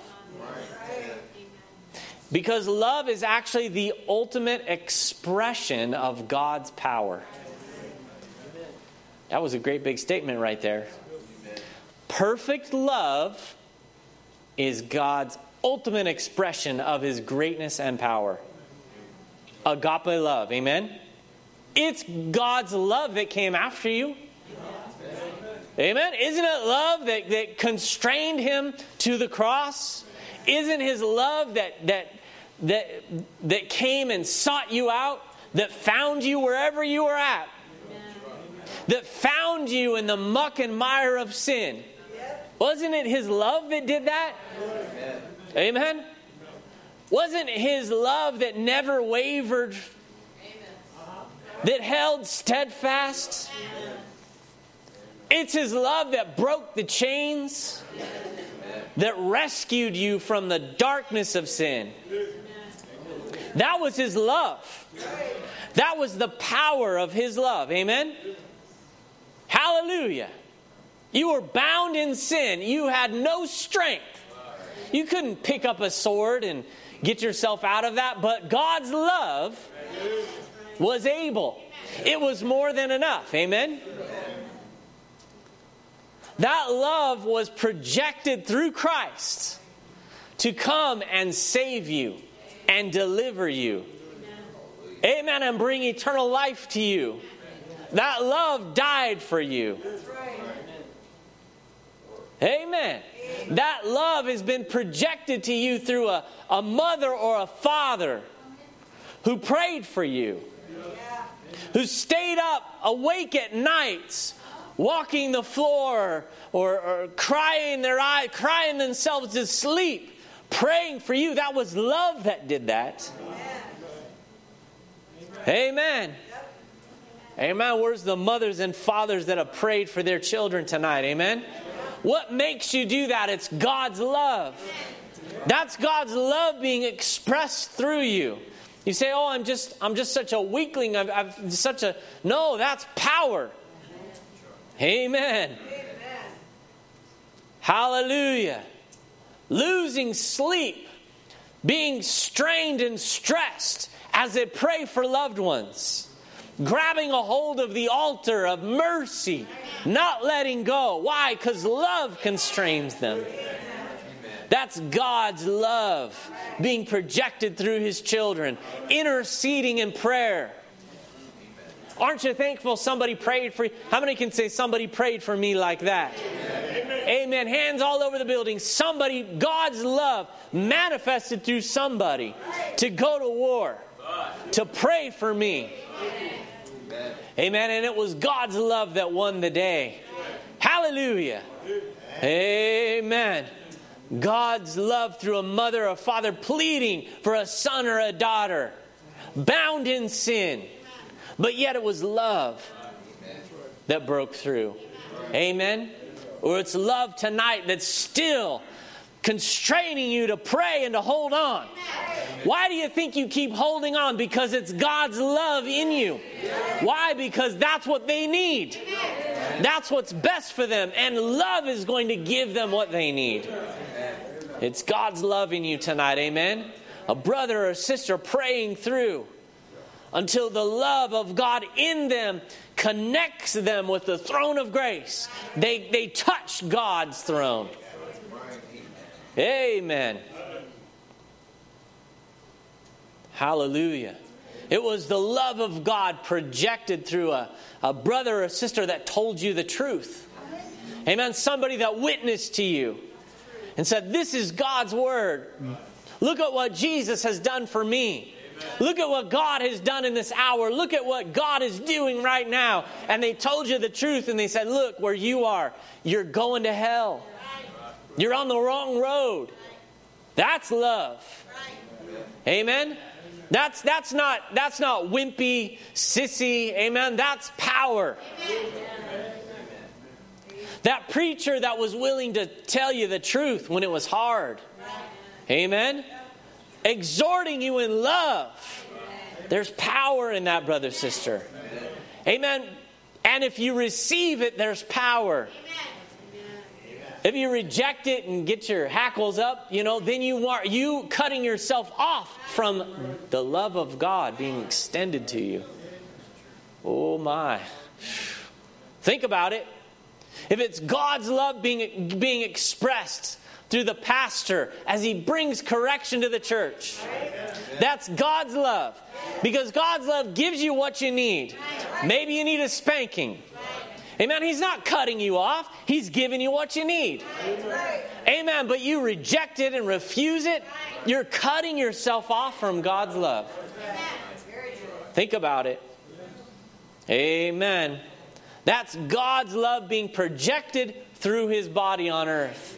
Because love is actually the ultimate expression of God's power. That was a great big statement right there. Perfect love is God's ultimate expression of His greatness and power. Agape love, amen? It's God's love that came after you. Amen. Isn't it love that, that constrained Him to the cross? Isn't His love that that that, that came and sought you out, that found you wherever you were at, that found you in the muck and mire of sin. Wasn't it His love that did that? Amen. Amen? Wasn't it His love that never wavered? Amen. That held steadfast? Amen. It's His love that broke the chains, that rescued you from the darkness of sin. That was His love. That was the power of His love. Amen? Hallelujah. You were bound in sin. You had no strength. You couldn't pick up a sword and get yourself out of that. But God's love was able. It was more than enough. Amen? That love was projected through Christ to come and save you and deliver you. Amen. And bring eternal life to you. That love died for you. Amen. That love has been projected to you through a, a mother or a father who prayed for you, who stayed up awake at nights, walking the floor or, or crying their eye, crying themselves to sleep, praying for you. That was love that did that. Amen. Amen. Where's the mothers and fathers that have prayed for their children tonight? Amen. What makes you do that? It's God's love. That's God's love being expressed through you. You say, "Oh, I'm just, I'm just such a weakling. I've, I've such a." No, that's power. Amen. Hallelujah. Losing sleep, being strained and stressed as they pray for loved ones. Grabbing a hold of the altar of mercy, not letting go. Why? Because love constrains them. That's God's love being projected through His children, interceding in prayer. Aren't you thankful somebody prayed for you? How many can say somebody prayed for me like that? Amen. Amen. Hands all over the building. Somebody, God's love manifested through somebody to go to war, to pray for me. Amen. Amen. And it was God's love that won the day. Hallelujah. Amen. God's love through a mother or father pleading for a son or a daughter, bound in sin. But yet it was love that broke through. Amen. Or it's love tonight that's still constraining you to pray and to hold on. Why do you think you keep holding on? Because it's God's love in you. Why? Because that's what they need. That's what's best for them. And love is going to give them what they need. It's God's love in you tonight. Amen. A brother or a sister praying through until the love of God in them connects them with the throne of grace. They, they touch God's throne. Amen. Hallelujah. It was the love of God projected through a, a brother or a sister that told you the truth. Amen. Somebody that witnessed to you and said, "This is God's word. Look at what Jesus has done for me. Look at what God has done in this hour. Look at what God is doing right now." And they told you the truth and they said, "Look, where you are, you're going to hell. You're on the wrong road." That's love. Amen. That's that's not that's not wimpy, sissy. Amen. That's power. That preacher that was willing to tell you the truth when it was hard. Amen. Exhorting you in love. There's power in that, brother, sister. Amen. And if you receive it, there's power. If you reject it and get your hackles up, you know, then you are you cutting yourself off from the love of God being extended to you. Oh my. Think about it. If it's God's love being being expressed through the pastor as he brings correction to the church, that's God's love. Because God's love gives you what you need. Maybe you need a spanking. Amen. He's not cutting you off. He's giving you what you need. Right. Amen. But you reject it and refuse it. You're cutting yourself off from God's love. Think about it. Amen. That's God's love being projected through His body on earth.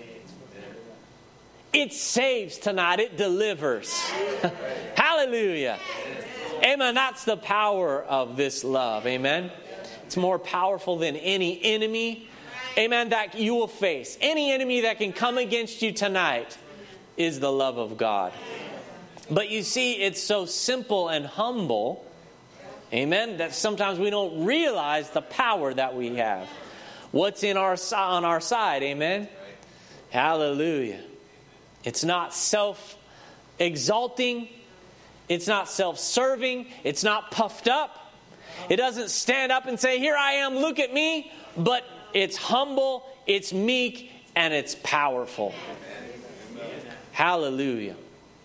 It saves tonight. It delivers. Hallelujah. Amen. That's the power of this love. Amen. It's more powerful than any enemy. Amen. That you will face. Any enemy that can come against you tonight is the love of God. But you see, it's so simple and humble. Amen. That sometimes we don't realize the power that we have. What's in our on our side. Amen. Hallelujah. It's not self-exalting. It's not self-serving. It's not puffed up. It doesn't stand up and say, here I am, look at me. But it's humble, it's meek, and it's powerful. Amen. Hallelujah.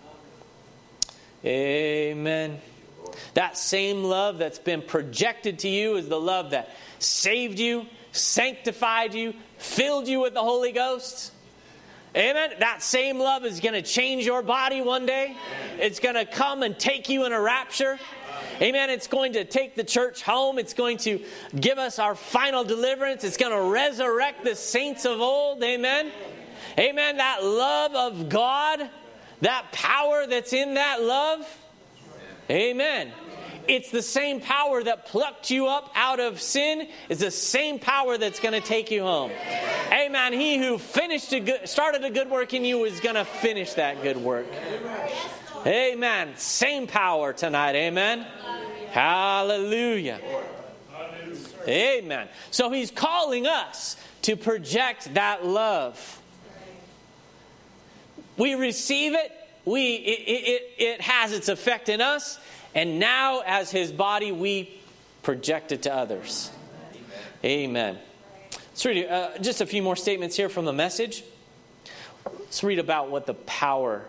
Amen. That same love that's been projected to you is the love that saved you, sanctified you, filled you with the Holy Ghost. Amen. That same love is going to change your body one day. It's going to come and take you in a rapture. Amen. It's going to take the church home. It's going to give us our final deliverance. It's going to resurrect the saints of old. Amen. Amen. That love of God, that power that's in that love. Amen. It's the same power that plucked you up out of sin. It's the same power that's going to take you home. Amen. He who finished a good, started a good work in you is going to finish that good work. Amen. Same power tonight. Amen. Hallelujah. Amen. So He's calling us to project that love. We receive it. We it, it, it has its effect in us. And now, as His body, we project it to others. Amen. Amen. Let's read uh, just a few more statements here from the message. Let's read about what the power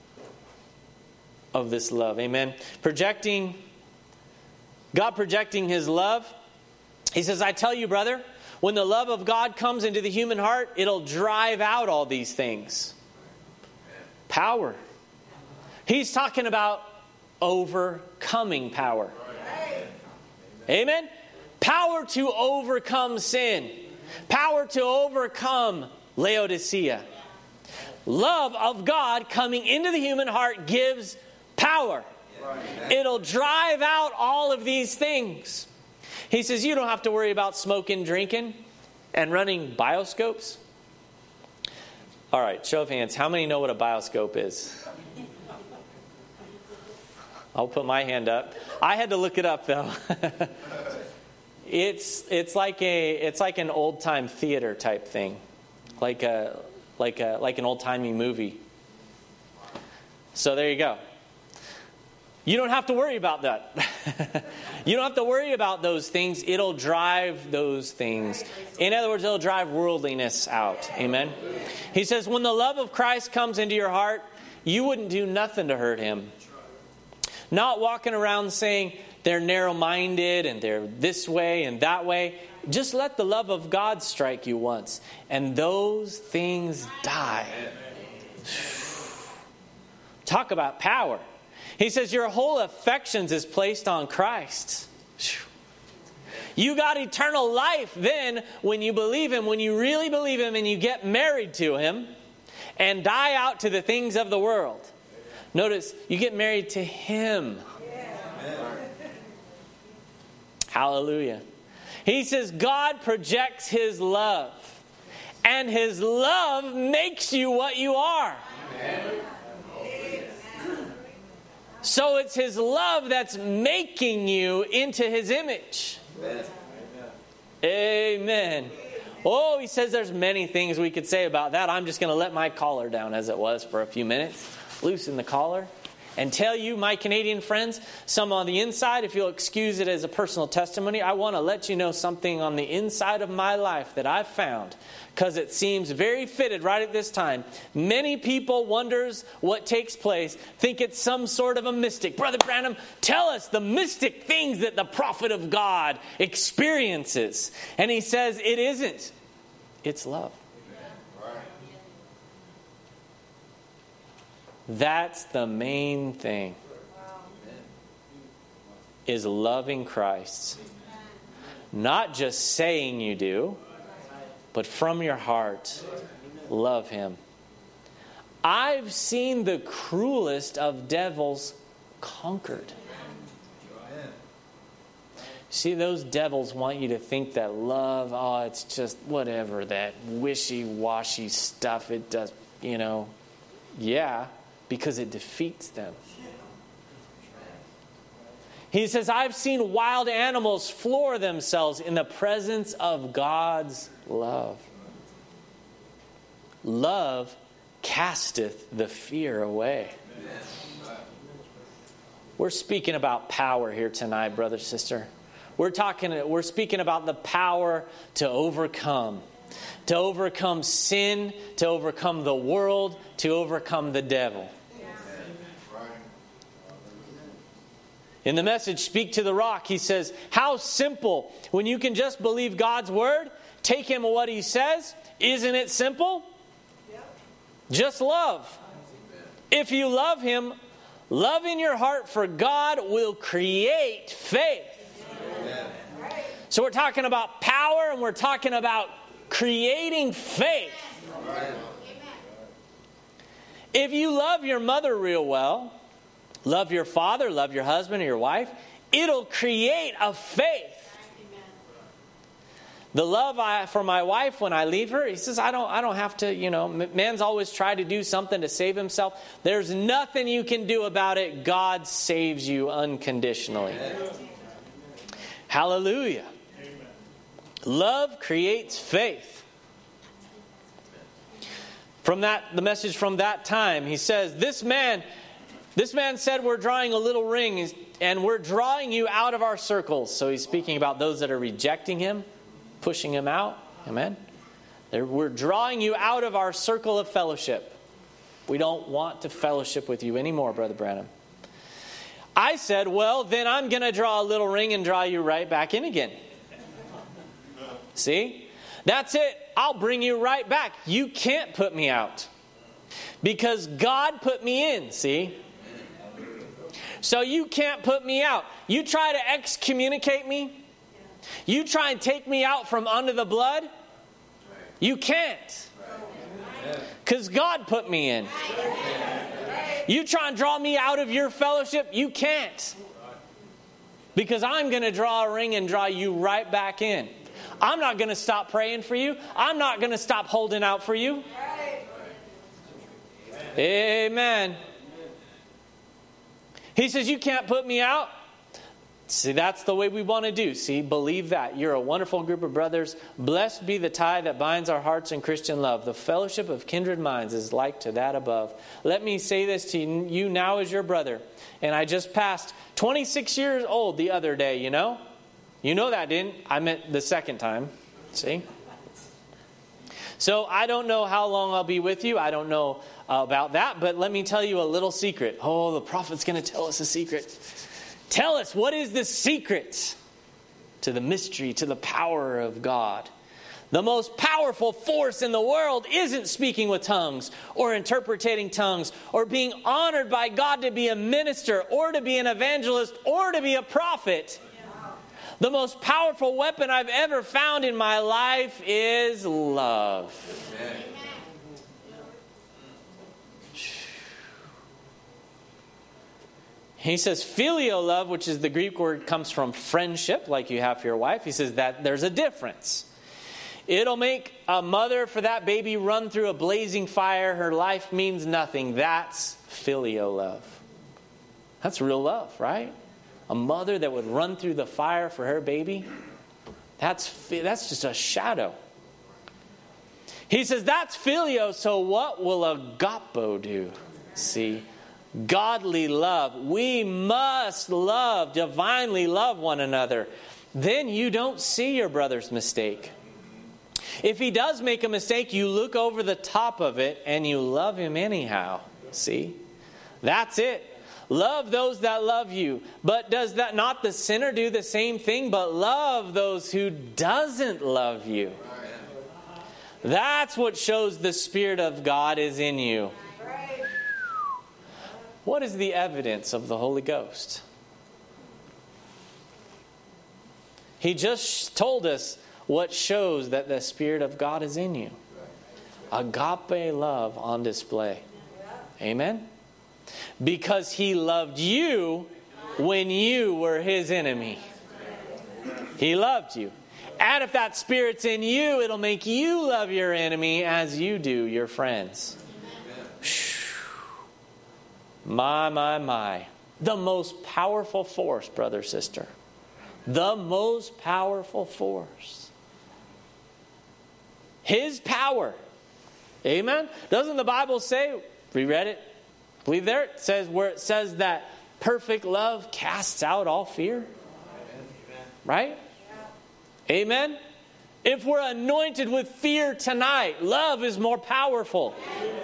of this love. Amen. Projecting, God projecting His love. He says, I tell you, brother, when the love of God comes into the human heart, it'll drive out all these things. Power. He's talking about overcoming power. Amen. Power to overcome sin. Power to overcome Laodicea. Love of God coming into the human heart gives power. It'll drive out all of these things. He says you don't have to worry about smoking, drinking, and running bioscopes. All right, show of hands. How many know what a bioscope is? I'll put my hand up. I had to look it up though. it's it's like a it's like an old time theater type thing, like a like a like an old timey movie. So there you go. You don't have to worry about that. You don't have to worry about those things. It'll drive those things. In other words, it'll drive worldliness out. Amen. He says, when the love of Christ comes into your heart, you wouldn't do nothing to hurt Him. Not walking around saying they're narrow-minded and they're this way and that way. Just let the love of God strike you once, and those things die. Talk about power. He says your whole affections is placed on Christ. You got eternal life then when you believe Him, when you really believe Him and you get married to Him and die out to the things of the world. Notice, you get married to Him. Amen. Hallelujah. He says God projects His love. And His love makes you what you are. Amen. So it's His love that's making you into His image. Amen. Amen. Oh, he says there's many things we could say about that. I'm just going to let my collar down as it was for a few minutes. Loosen the collar. and tell you, my Canadian friends, some on the inside, if you'll excuse it as a personal testimony, I want to let you know something on the inside of my life that I've found, because it seems very fitted right at this time. Many people wonders what takes place, think it's some sort of a mystic. Brother Branham, tell us the mystic things that the prophet of God experiences. And he says it isn't. It's love. That's the main thing, is loving Christ. Not just saying you do, but from your heart, love Him. I've seen the cruelest of devils conquered. See, those devils want you to think that love, oh, it's just whatever, that wishy-washy stuff. It does, you know, yeah. Because it defeats them. He says, I've seen wild animals floor themselves in the presence of God's love. Love casteth the fear away. We're speaking about power here tonight, brother, sister. We're talking, we're speaking about the power to overcome. To overcome sin, to overcome the world, to overcome the devil. In the message, Speak to the Rock, he says, how simple when you can just believe God's word, take Him what He says. Isn't it simple? Yep. Just love. If you love Him, love in your heart for God will create faith. Amen. So we're talking about power and we're talking about creating faith. Amen. If you love your mother real well, love your father, love your husband or your wife, it'll create a faith. Amen. The love I, for my wife when I leave her, he says, I don't I don't have to, you know, man's always tried to do something to save himself. There's nothing you can do about it. God saves you unconditionally. Amen. Hallelujah. Amen. Love creates faith. From that, the message from that time, he says, this man... This man said, we're drawing a little ring and we're drawing you out of our circles. So he's speaking about those that are rejecting him, pushing him out. Amen. We're drawing you out of our circle of fellowship. We don't want to fellowship with you anymore, Brother Branham. I said, well, then I'm going to draw a little ring and draw you right back in again. See? That's it. I'll bring you right back. You can't put me out. Because God put me in, see? So you can't put me out. You try to excommunicate me. You try and take me out from under the blood. You can't. Because God put me in. You try and draw me out of your fellowship. You can't. Because I'm going to draw a ring and draw you right back in. I'm not going to stop praying for you. I'm not going to stop holding out for you. Amen. He says, you can't put me out. See, that's the way we want to do. See, believe that. You're a wonderful group of brothers. Blessed be the tie that binds our hearts in Christian love. The fellowship of kindred minds is like to that above. Let me say this to you now as your brother. And I just passed twenty-six years old the other day, you know? You know that, didn't? I meant the second time. See? So I don't know how long I'll be with you. I don't know uh, about that. But let me tell you a little secret. Oh, the prophet's going to tell us a secret. Tell us, what is the secret to the mystery, to the power of God? The most powerful force in the world isn't speaking with tongues or interpreting tongues or being honored by God to be a minister or to be an evangelist or to be a prophet. The most powerful weapon I've ever found in my life is love. Amen. He says filial love, which is the Greek word, comes from friendship, like you have for your wife. He says that there's a difference. It'll make a mother for that baby run through a blazing fire. Her life means nothing. That's filial love. That's real love, right? A mother that would run through the fire for her baby, that's that's just a shadow. He says that's filio, so what will agapo do? See, godly love. We must love, divinely love one another. Then you don't see your brother's mistake. If he does make a mistake, you look over the top of it and you love him anyhow. See? That's it. Love those that love you. But does that not the sinner do the same thing? But love those who doesn't love you. That's what shows the Spirit of God is in you. What is the evidence of the Holy Ghost? He just told us what shows that the Spirit of God is in you. Agape love on display. Amen? Because He loved you when you were His enemy. He loved you. And if that Spirit's in you, it'll make you love your enemy as you do your friends. My, my, my. The most powerful force, brother, sister. The most powerful force. His power. Amen? Doesn't the Bible say, we read it, believe there, it says where it says that perfect love casts out all fear? Amen. Right? Yeah. Amen? If we're anointed with fear tonight, love is more powerful. Amen.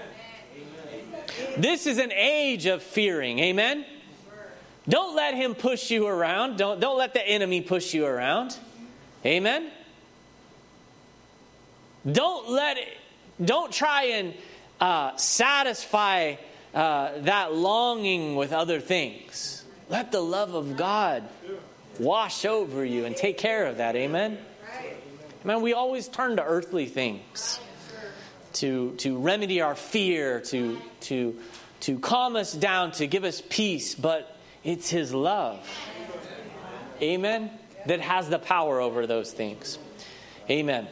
This is an age of fearing. Amen? Don't let him push you around. Don't, don't let the enemy push you around. Amen? Don't let it, don't try and uh, satisfy uh, that longing with other things. Let the love of God wash over you and take care of that. Amen? Amen. We always turn to earthly things to to remedy our fear, to to to calm us down, to give us peace, but it's His love. Amen? That has the power over those things. Amen.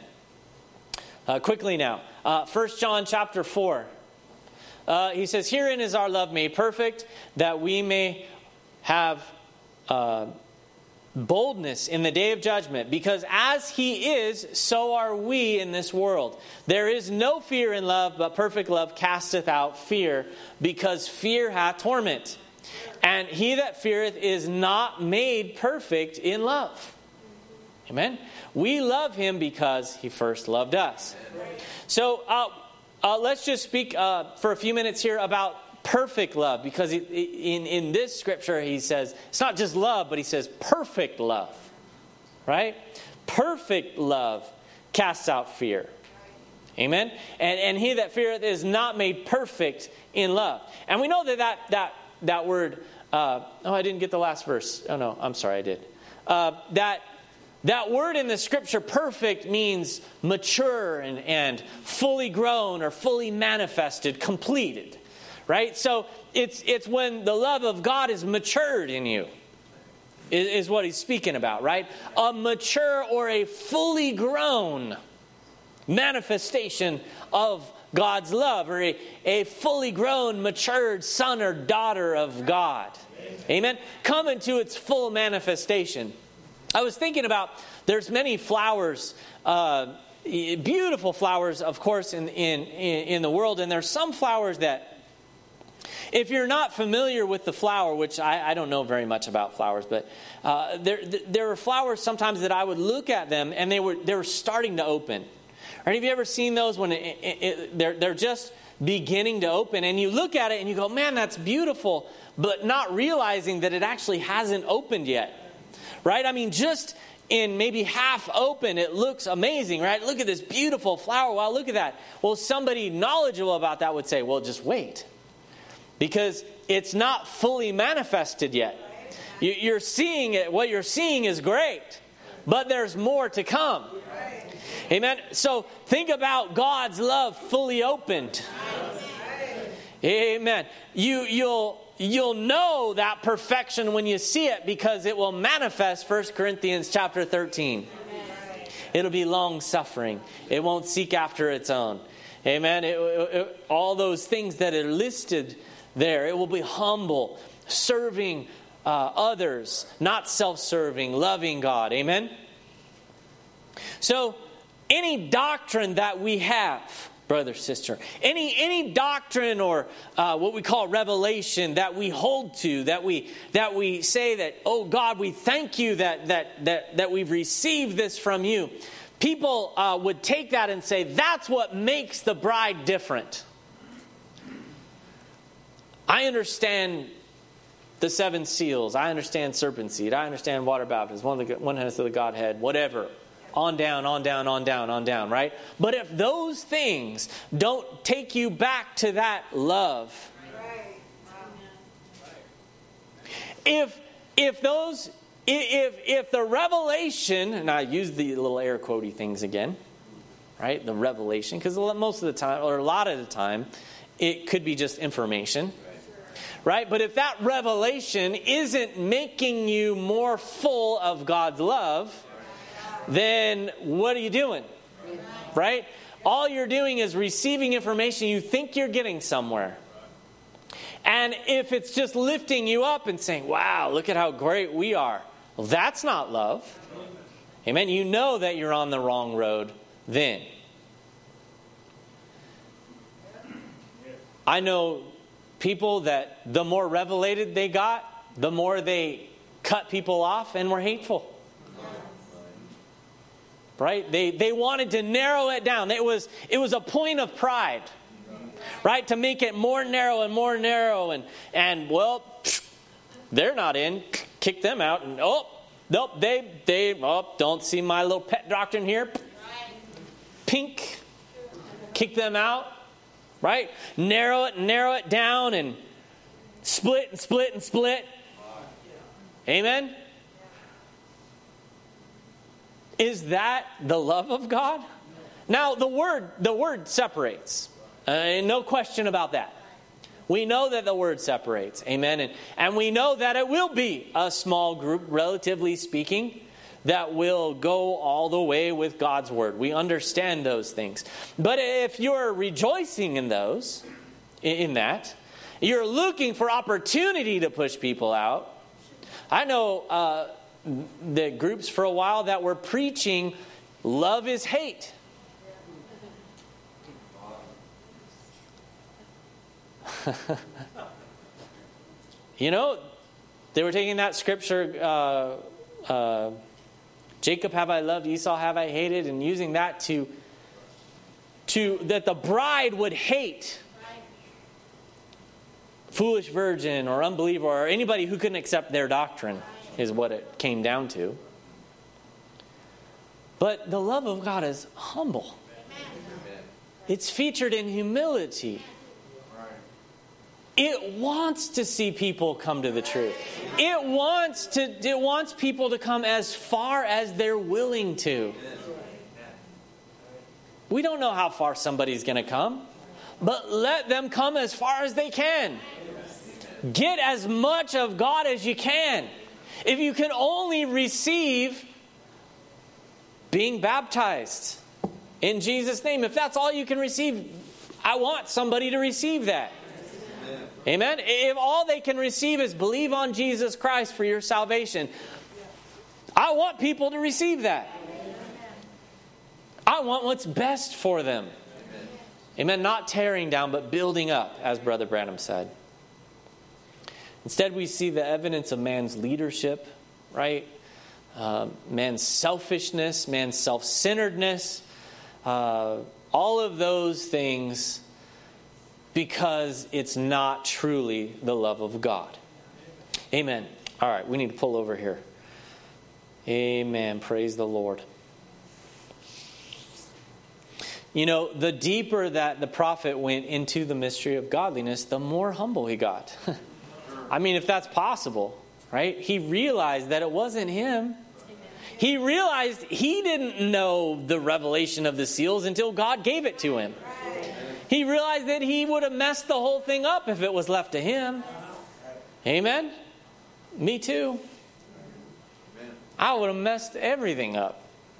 Uh, quickly now. Uh, First John chapter four. Uh, he says, herein is our love made perfect, that we may have uh, boldness in the day of judgment. Because as He is, so are we in this world. There is no fear in love, but perfect love casteth out fear, because fear hath torment. And he that feareth is not made perfect in love. Amen? We love Him because He first loved us. So uh, uh, let's just speak uh, for a few minutes here about perfect love. Because it, in, in this scripture He says, it's not just love, but He says perfect love. Right? Perfect love casts out fear. Amen? And, and he that feareth is not made perfect in love. And we know that that, that, that word... Uh, oh, I didn't get the last verse. Oh, no, I'm sorry, I did. Uh, that that word in the scripture, perfect, means mature and, and fully grown or fully manifested, completed. Right? So it's it's when the love of God is matured in you, is, is what he's speaking about, right? A mature or a fully grown manifestation of God's love, or a, a fully grown, matured son or daughter of God. Amen? Come into its full manifestation. I was thinking about, there's many flowers, uh, beautiful flowers, of course, in, in, in the world. And there's some flowers that, if you're not familiar with the flower, which I, I don't know very much about flowers, but uh, there there are flowers sometimes that I would look at them and they were they were starting to open. Right, have you ever seen those when it, it, it, they're they're just beginning to open, and you look at it and you go, man, that's beautiful, but not realizing that it actually hasn't opened yet. Right? I mean, just in maybe half open, it looks amazing, right? Look at this beautiful flower. Wow, look at that. Well, somebody knowledgeable about that would say, well, just wait. Because it's not fully manifested yet. You, you're seeing it. What you're seeing is great, but there's more to come. Amen. So think about God's love fully opened. Amen. You, you'll you'll know that perfection when you see it, because it will manifest. First Corinthians chapter thirteen. It'll be long suffering. It won't seek after its own. Amen. It, it, all those things that are listed there. It will be humble, serving uh, others, not self-serving, loving God. Amen. So any doctrine that we have brother, sister. Any any doctrine or uh, what we call revelation that we hold to, that we that we say that, oh God, we thank you that that that that we've received this from you. People uh, would take that and say that's what makes the bride different. I understand the seven seals. I understand serpent seed. I understand water baptism. One of the one has of the Godhead. Whatever. On down, on down, on down, on down, right? But if those things don't take you back to that love, if if those if if the revelation, and I use the little air quotey things again, right? The revelation, because most of the time, or a lot of the time, it could be just information, right? But if that revelation isn't making you more full of God's love, then what are you doing? Right? All you're doing is receiving information you think you're getting somewhere. And if it's just lifting you up and saying, wow, look at how great we are. Well, that's not love. Amen. You know that you're on the wrong road then. I know people that the more revelated they got, the more they cut people off and were hateful. Right? They they wanted to narrow it down. It was it was a point of pride. Right? To make it more narrow and more narrow and and well, they're not in. Kick them out and oh, nope, they they oh, don't see my little pet doctrine here. Pink. Kick them out. Right? Narrow it and narrow it down and split and split and split. Amen. Is that the love of God? Now, the word the word separates. Uh, no question about that. We know that the word separates. Amen. And, and we know that it will be a small group, relatively speaking, that will go all the way with God's word. We understand those things. But if you're rejoicing in those, in that, you're looking for opportunity to push people out. I know... Uh, the groups for a while that were preaching love is hate. You know, they were taking that scripture, uh, uh, Jacob have I loved, Esau have I hated, and using that to, to that the bride would hate foolish virgin or unbeliever or anybody who couldn't accept their doctrine. Is what it came down to. But the love of God is humble. It's featured in humility. It wants to see people come to the truth. It wants to. It wants people to come as far as they're willing to. We don't know how far somebody's going to come, but let them come as far as they can. Get as much of God as you can. If you can only receive being baptized in Jesus' name, if that's all you can receive, I want somebody to receive that. Amen. Amen? If all they can receive is believe on Jesus Christ for your salvation, I want people to receive that. I want what's best for them. Amen. Not tearing down, but building up, as Brother Branham said. Instead, we see the evidence of man's leadership, right? Uh, man's selfishness, man's self-centeredness, uh, all of those things because it's not truly the love of God. Amen. All right, we need to pull over here. Amen. Praise the Lord. You know, the deeper that the prophet went into the mystery of godliness, the more humble he got. I mean, if that's possible, right? He realized that it wasn't him. He realized he didn't know the revelation of the seals until God gave it to him. He realized that he would have messed the whole thing up if it was left to him. Amen? Me too. I would have messed everything up.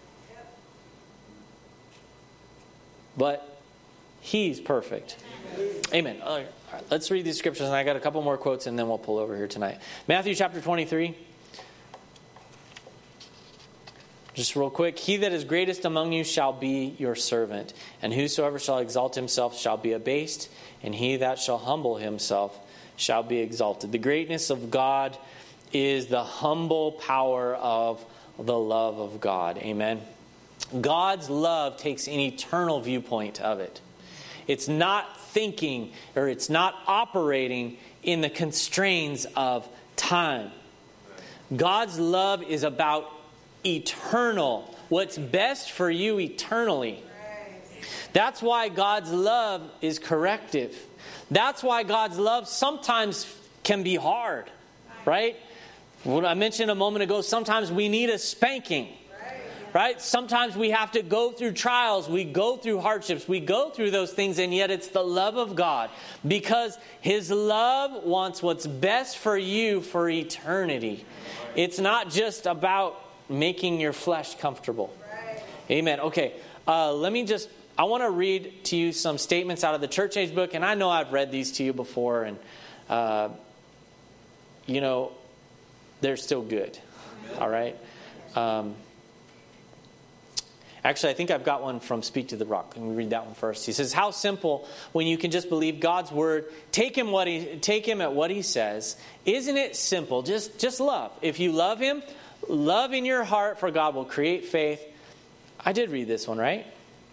But he's perfect. Amen. All right, let's read these scriptures, and I got a couple more quotes, and then we'll pull over here tonight. Matthew chapter twenty-three. Just real quick. He that is greatest among you shall be your servant. And whosoever shall exalt himself shall be abased. And he that shall humble himself shall be exalted. The greatness of God is the humble power of the love of God. Amen. God's love takes an eternal viewpoint of it. It's not thinking or it's not operating in the constraints of time. God's love is about eternal. What's best for you eternally. That's why God's love is corrective. That's why God's love sometimes can be hard. Right? What I mentioned a moment ago, sometimes we need a spanking. Right? Sometimes we have to go through trials. We go through hardships. We go through those things, and yet it's the love of God. Because His love wants what's best for you for eternity. It's not just about making your flesh comfortable. Amen. Okay, uh, let me just, I want to read to you some statements out of the Church Age book. And I know I've read these to you before. And, uh, you know, they're still good. All right? Um Actually, I think I've got one from Speak to the Rock. Let me read that one first. He says, how simple when you can just believe God's word. Take him what he take him at what he says. Isn't it simple? Just, just love. If you love him, love in your heart for God will create faith. I did read this one, right?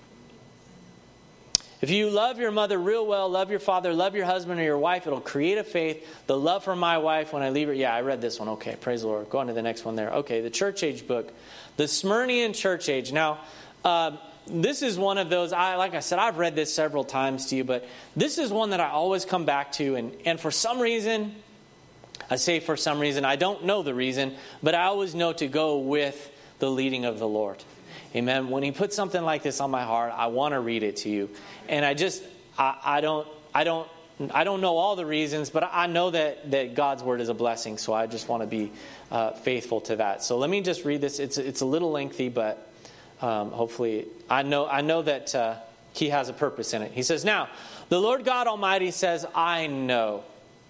If you love your mother real well, love your father, love your husband or your wife, it'll create a faith. The love for my wife when I leave her. Yeah, I read this one. Okay, praise the Lord. Go on to the next one there. Okay, the Church Age book. The Smyrnian Church Age. Now, uh, this is one of those, I like I said, I've read this several times to you, but this is one that I always come back to. And, and for some reason, I say for some reason, I don't know the reason, but I always know to go with the leading of the Lord. Amen. When He puts something like this on my heart, I want to read it to you. And I just, I, I don't, I don't, I don't know all the reasons, but I know that, that God's word is a blessing. So I just want to be uh, faithful to that. So let me just read this. It's it's a little lengthy, but um, hopefully I know I know that uh, He has a purpose in it. He says, now, the Lord God Almighty says, I know.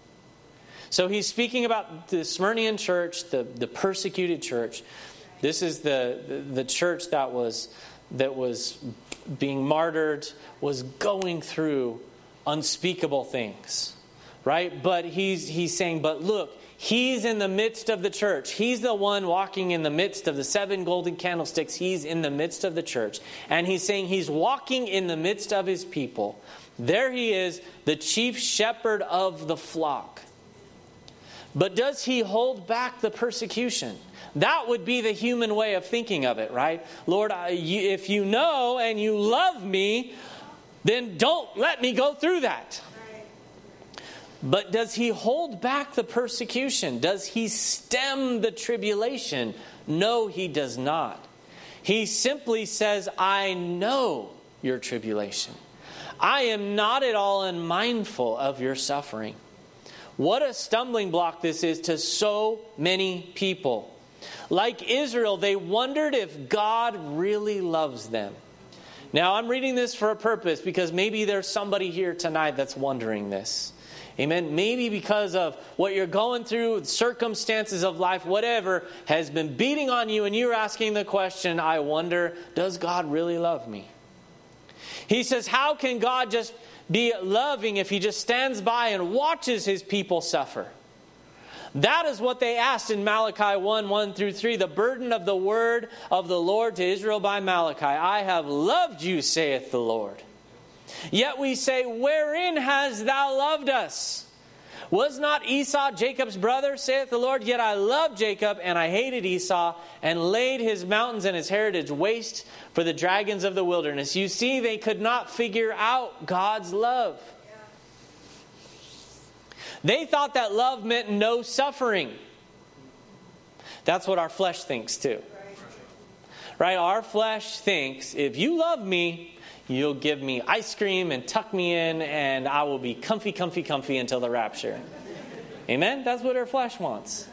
So he's speaking about the Smyrnian church, the, the persecuted church. This is the, the, the church that was that was being martyred, was going through unspeakable things, right? But he's he's saying, but look, He's in the midst of the church. He's the one walking in the midst of the seven golden candlesticks. He's in the midst of the church. And He's saying He's walking in the midst of His people. There He is, the chief shepherd of the flock. But does He hold back the persecution? That would be the human way of thinking of it, right? Lord, I, you, if you know and you love me, then don't let me go through that. But does He hold back the persecution? Does He stem the tribulation? No, He does not. He simply says, I know your tribulation. I am not at all unmindful of your suffering. What a stumbling block this is to so many people. Like Israel, they wondered if God really loves them. Now, I'm reading this for a purpose because maybe there's somebody here tonight that's wondering this. Amen. Maybe because of what you're going through, circumstances of life, whatever, has been beating on you and you're asking the question, I wonder, does God really love me? He says, how can God just be loving if He just stands by and watches His people suffer? That is what they asked in Malachi one, one through three. The burden of the word of the Lord to Israel by Malachi. I have loved you, saith the Lord. Yet we say, wherein hast thou loved us? Was not Esau Jacob's brother, saith the Lord? Yet I loved Jacob, and I hated Esau, and laid his mountains and his heritage waste for the dragons of the wilderness. You see, they could not figure out God's love. They thought that love meant no suffering. That's what our flesh thinks too. Right? Our flesh thinks, if you love me, you'll give me ice cream and tuck me in, and I will be comfy, comfy, comfy until the rapture. Amen? That's what our flesh wants.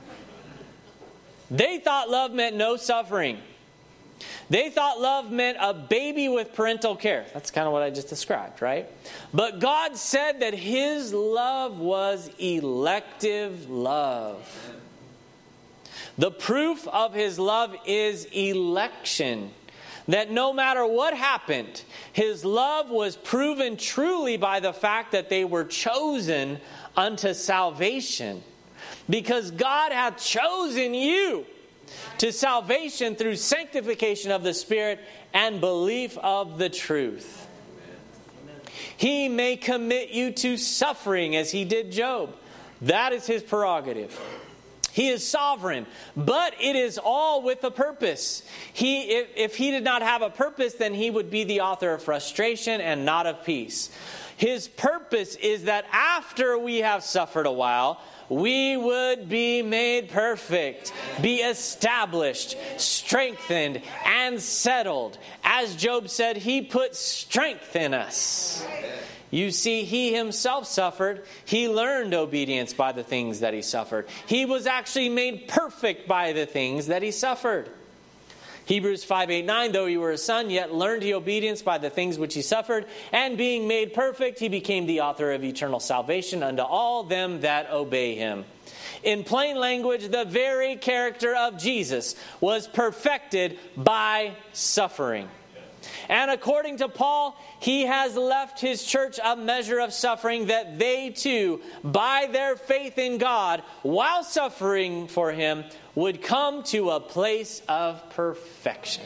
They thought love meant no suffering. They thought love meant a baby with parental care. That's kind of what I just described, right? But God said that His love was elective love. The proof of his love is election. That no matter what happened, his love was proven truly by the fact that they were chosen unto salvation. Because God hath chosen you to salvation through sanctification of the Spirit and belief of the truth. He may commit you to suffering as he did Job. That is his prerogative. He is sovereign, but it is all with a purpose. He, if, if he did not have a purpose, then he would be the author of frustration and not of peace. His purpose is that after we have suffered a while, we would be made perfect, be established, strengthened, and settled. As Job said, he put strength in us. You see, he himself suffered. He learned obedience by the things that he suffered. He was actually made perfect by the things that he suffered. Hebrews five, eight, nine, though he were a son, yet learned he obedience by the things which he suffered. And being made perfect, he became the author of eternal salvation unto all them that obey him. In plain language, the very character of Jesus was perfected by suffering. And according to Paul, he has left his church a measure of suffering that they too, by their faith in God, while suffering for him, would come to a place of perfection.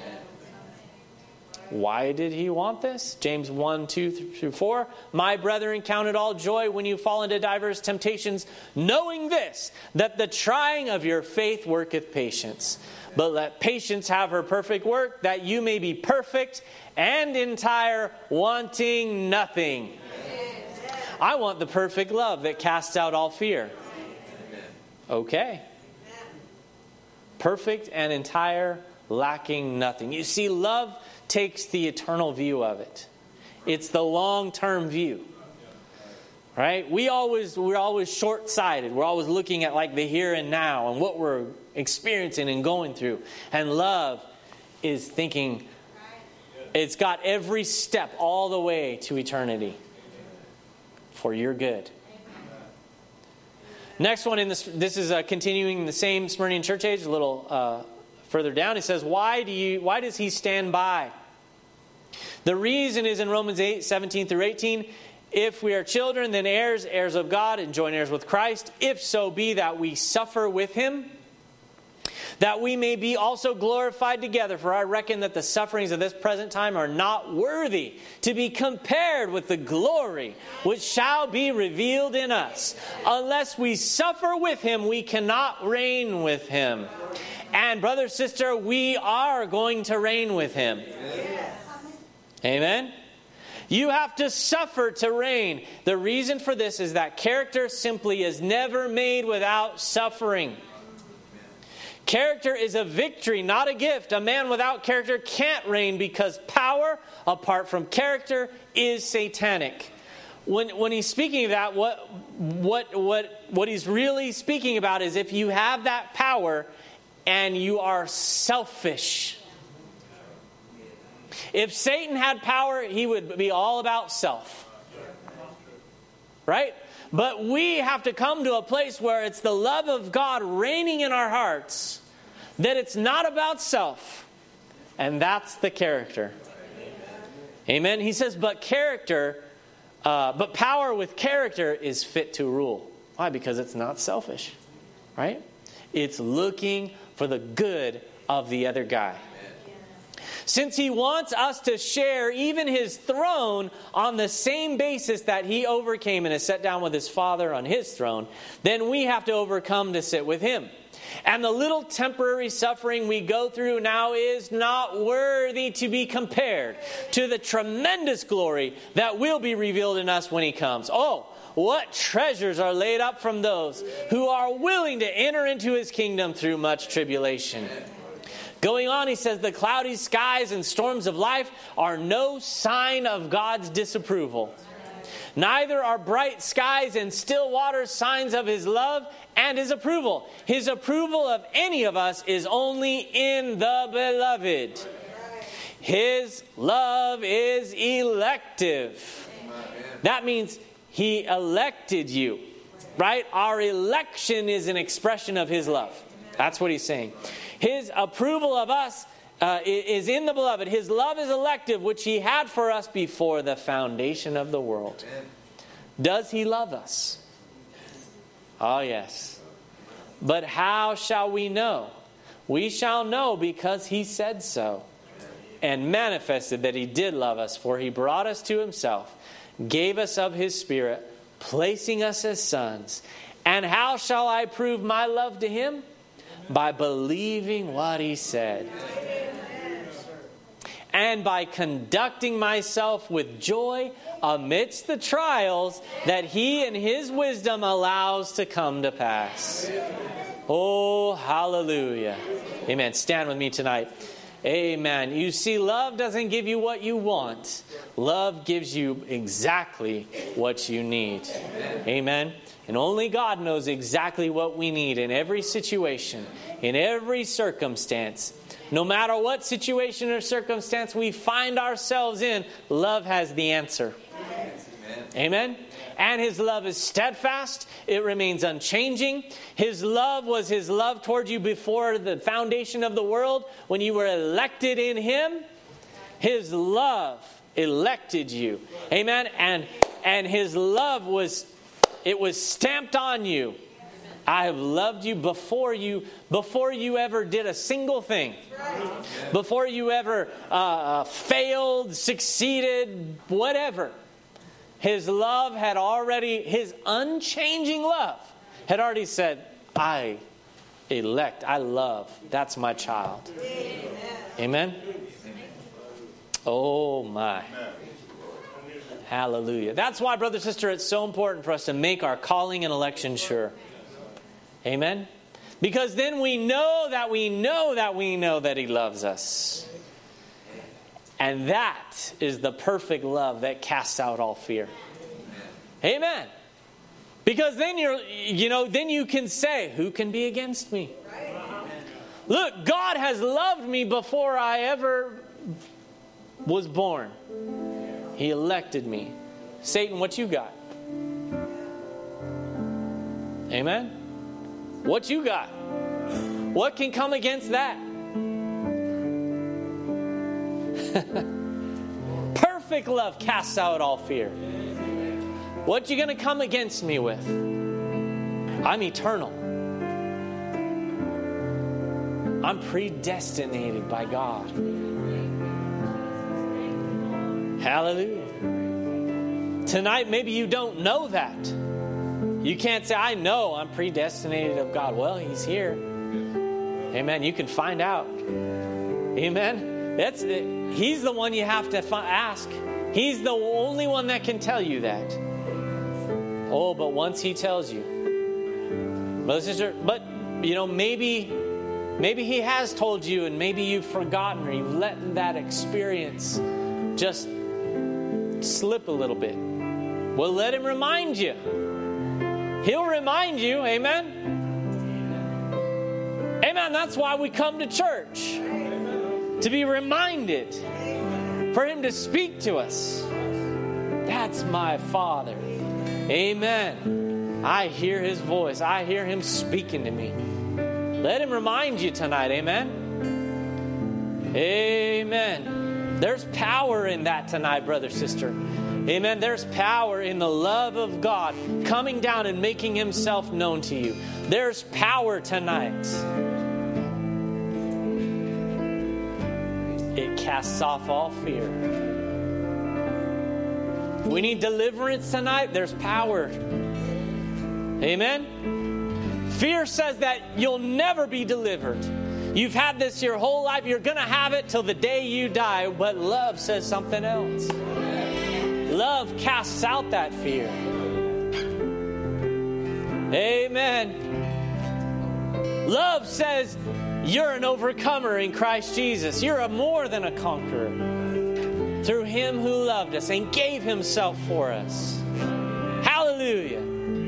Why did he want this? James one, two through four. My brethren, count it all joy when you fall into divers temptations, knowing this, that the trying of your faith worketh patience. But let patience have her perfect work, that you may be perfect and entire, wanting nothing. I want the perfect love that casts out all fear. Okay. Perfect and entire, lacking nothing. You see, love takes the eternal view of it. It's the long-term view. Right? We always, we're always short-sighted. We're always looking at like the here and now and what we're experiencing and going through. And love is thinking, it's got every step all the way to eternity for your good. Next one in this, this is uh, continuing the same Smyrnian church age, a little uh, further down. It says, why do you? Why does he stand by? The reason is in Romans eight, seventeen through eighteen. If we are children, then heirs, heirs of God, and joint heirs with Christ. If so be that we suffer with him, that we may be also glorified together. For I reckon that the sufferings of this present time are not worthy to be compared with the glory which shall be revealed in us. Unless we suffer with him, we cannot reign with him. And brother, sister, we are going to reign with him. Amen? You have to suffer to reign. The reason for this is that character simply is never made without suffering. Character is a victory, not a gift. A man without character can't reign because power, apart from character, is satanic. When when he's speaking of that, what what what what he's really speaking about is if you have that power and you are selfish. If Satan had power, he would be all about self. Right? But we have to come to a place where it's the love of God reigning in our hearts, that it's not about self. And that's the character. Amen. He says, but character, uh, but power with character is fit to rule. Why? Because it's not selfish. Right? It's looking for the good of the other guy. Since he wants us to share even his throne on the same basis that he overcame and is set down with his Father on his throne, then we have to overcome to sit with him. And the little temporary suffering we go through now is not worthy to be compared to the tremendous glory that will be revealed in us when he comes. Oh, what treasures are laid up from those who are willing to enter into his kingdom through much tribulation. Going on, he says, the cloudy skies and storms of life are no sign of God's disapproval. Neither are bright skies and still waters signs of his love and his approval. His approval of any of us is only in the beloved. His love is elective. That means he elected you, right? Our election is an expression of his love. That's what he's saying. His approval of us uh, is in the beloved. His love is elective, which he had for us before the foundation of the world. Does he love us? Oh, yes. But how shall we know? We shall know because he said so, and manifested that he did love us, for he brought us to himself, gave us of his Spirit, placing us as sons. And how shall I prove my love to him? By believing what he said. And by conducting myself with joy amidst the trials that he in his wisdom allows to come to pass. Oh, hallelujah. Amen. Stand with me tonight. Amen. You see, love doesn't give you what you want. Love gives you exactly what you need. Amen. And only God knows exactly what we need in every situation, in every circumstance. No matter what situation or circumstance we find ourselves in, love has the answer. Amen. And his love is steadfast. It remains unchanging. His love was his love toward you before the foundation of the world. When you were elected in him, his love elected you. Amen. And and his love was, it was stamped on you. I have loved you before you before you ever did a single thing. Before you ever uh, failed, succeeded, whatever. His love had already, his unchanging love had already said, I elect, I love, that's my child. Amen? Oh my. Hallelujah. That's why, brother, sister, it's so important for us to make our calling and election sure. Amen? Because then we know that we know that we know that he loves us. And that is the perfect love that casts out all fear. Amen. Because then you're, you know, then you can say, who can be against me? Look, God has loved me before I ever was born. He elected me. Satan, what you got? Amen. What you got? What can come against that? Perfect love casts out all fear. What you going to come against me with? I'm eternal. I'm predestinated by God. Hallelujah. Tonight, maybe you don't know that. You can't say, I know I'm predestinated of God. Well, he's here. Amen. You can find out. Amen. That's the, he's the one you have to fi- ask. He's the only one that can tell you that. Oh, but once he tells you, brother, sister, but you know, maybe, maybe he has told you, and maybe you've forgotten, or you've let that experience just slip a little bit. Well, let him remind you. He'll remind you. Amen. Amen. That's why we come to church. To be reminded. For him to speak to us. That's my Father. Amen. I hear his voice. I hear him speaking to me. Let him remind you tonight. Amen. Amen. There's power in that tonight, brother, sister. Amen. There's power in the love of God coming down and making himself known to you. There's power tonight. It casts off all fear. We need deliverance tonight. There's power. Amen. Fear says that you'll never be delivered. You've had this your whole life. You're going to have it till the day you die. But love says something else. Love casts out that fear. Amen. Love says you're an overcomer in Christ Jesus. You're a more than a conqueror through him who loved us and gave himself for us. Hallelujah.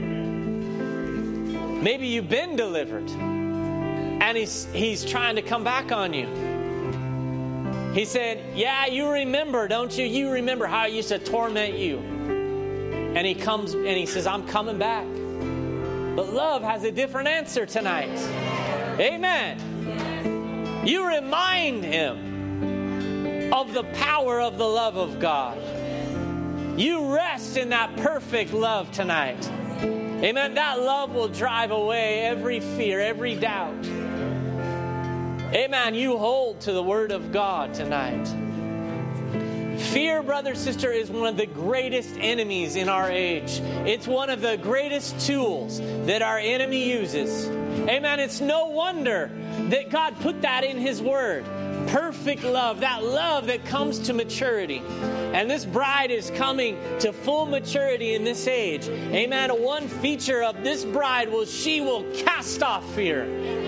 Maybe you've been delivered and he's, he's trying to come back on you. He said, yeah, you remember, don't you? You remember how I used to torment you. And he comes and he says, I'm coming back. But love has a different answer tonight. Amen. You remind him of the power of the love of God. You rest in that perfect love tonight. Amen. That love will drive away every fear, every doubt. Amen. You hold to the Word of God tonight. Fear, brother, sister, is one of the greatest enemies in our age. It's one of the greatest tools that our enemy uses. Amen. It's no wonder that God put that in His Word. Perfect love, that love that comes to maturity. And this bride is coming to full maturity in this age. Amen. One feature of this bride will she will cast off fear.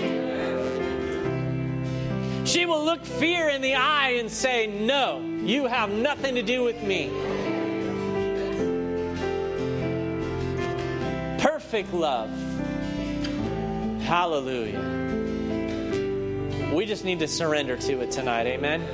She will look fear in the eye and say, no, you have nothing to do with me. Perfect love. Hallelujah. We just need to surrender to it tonight.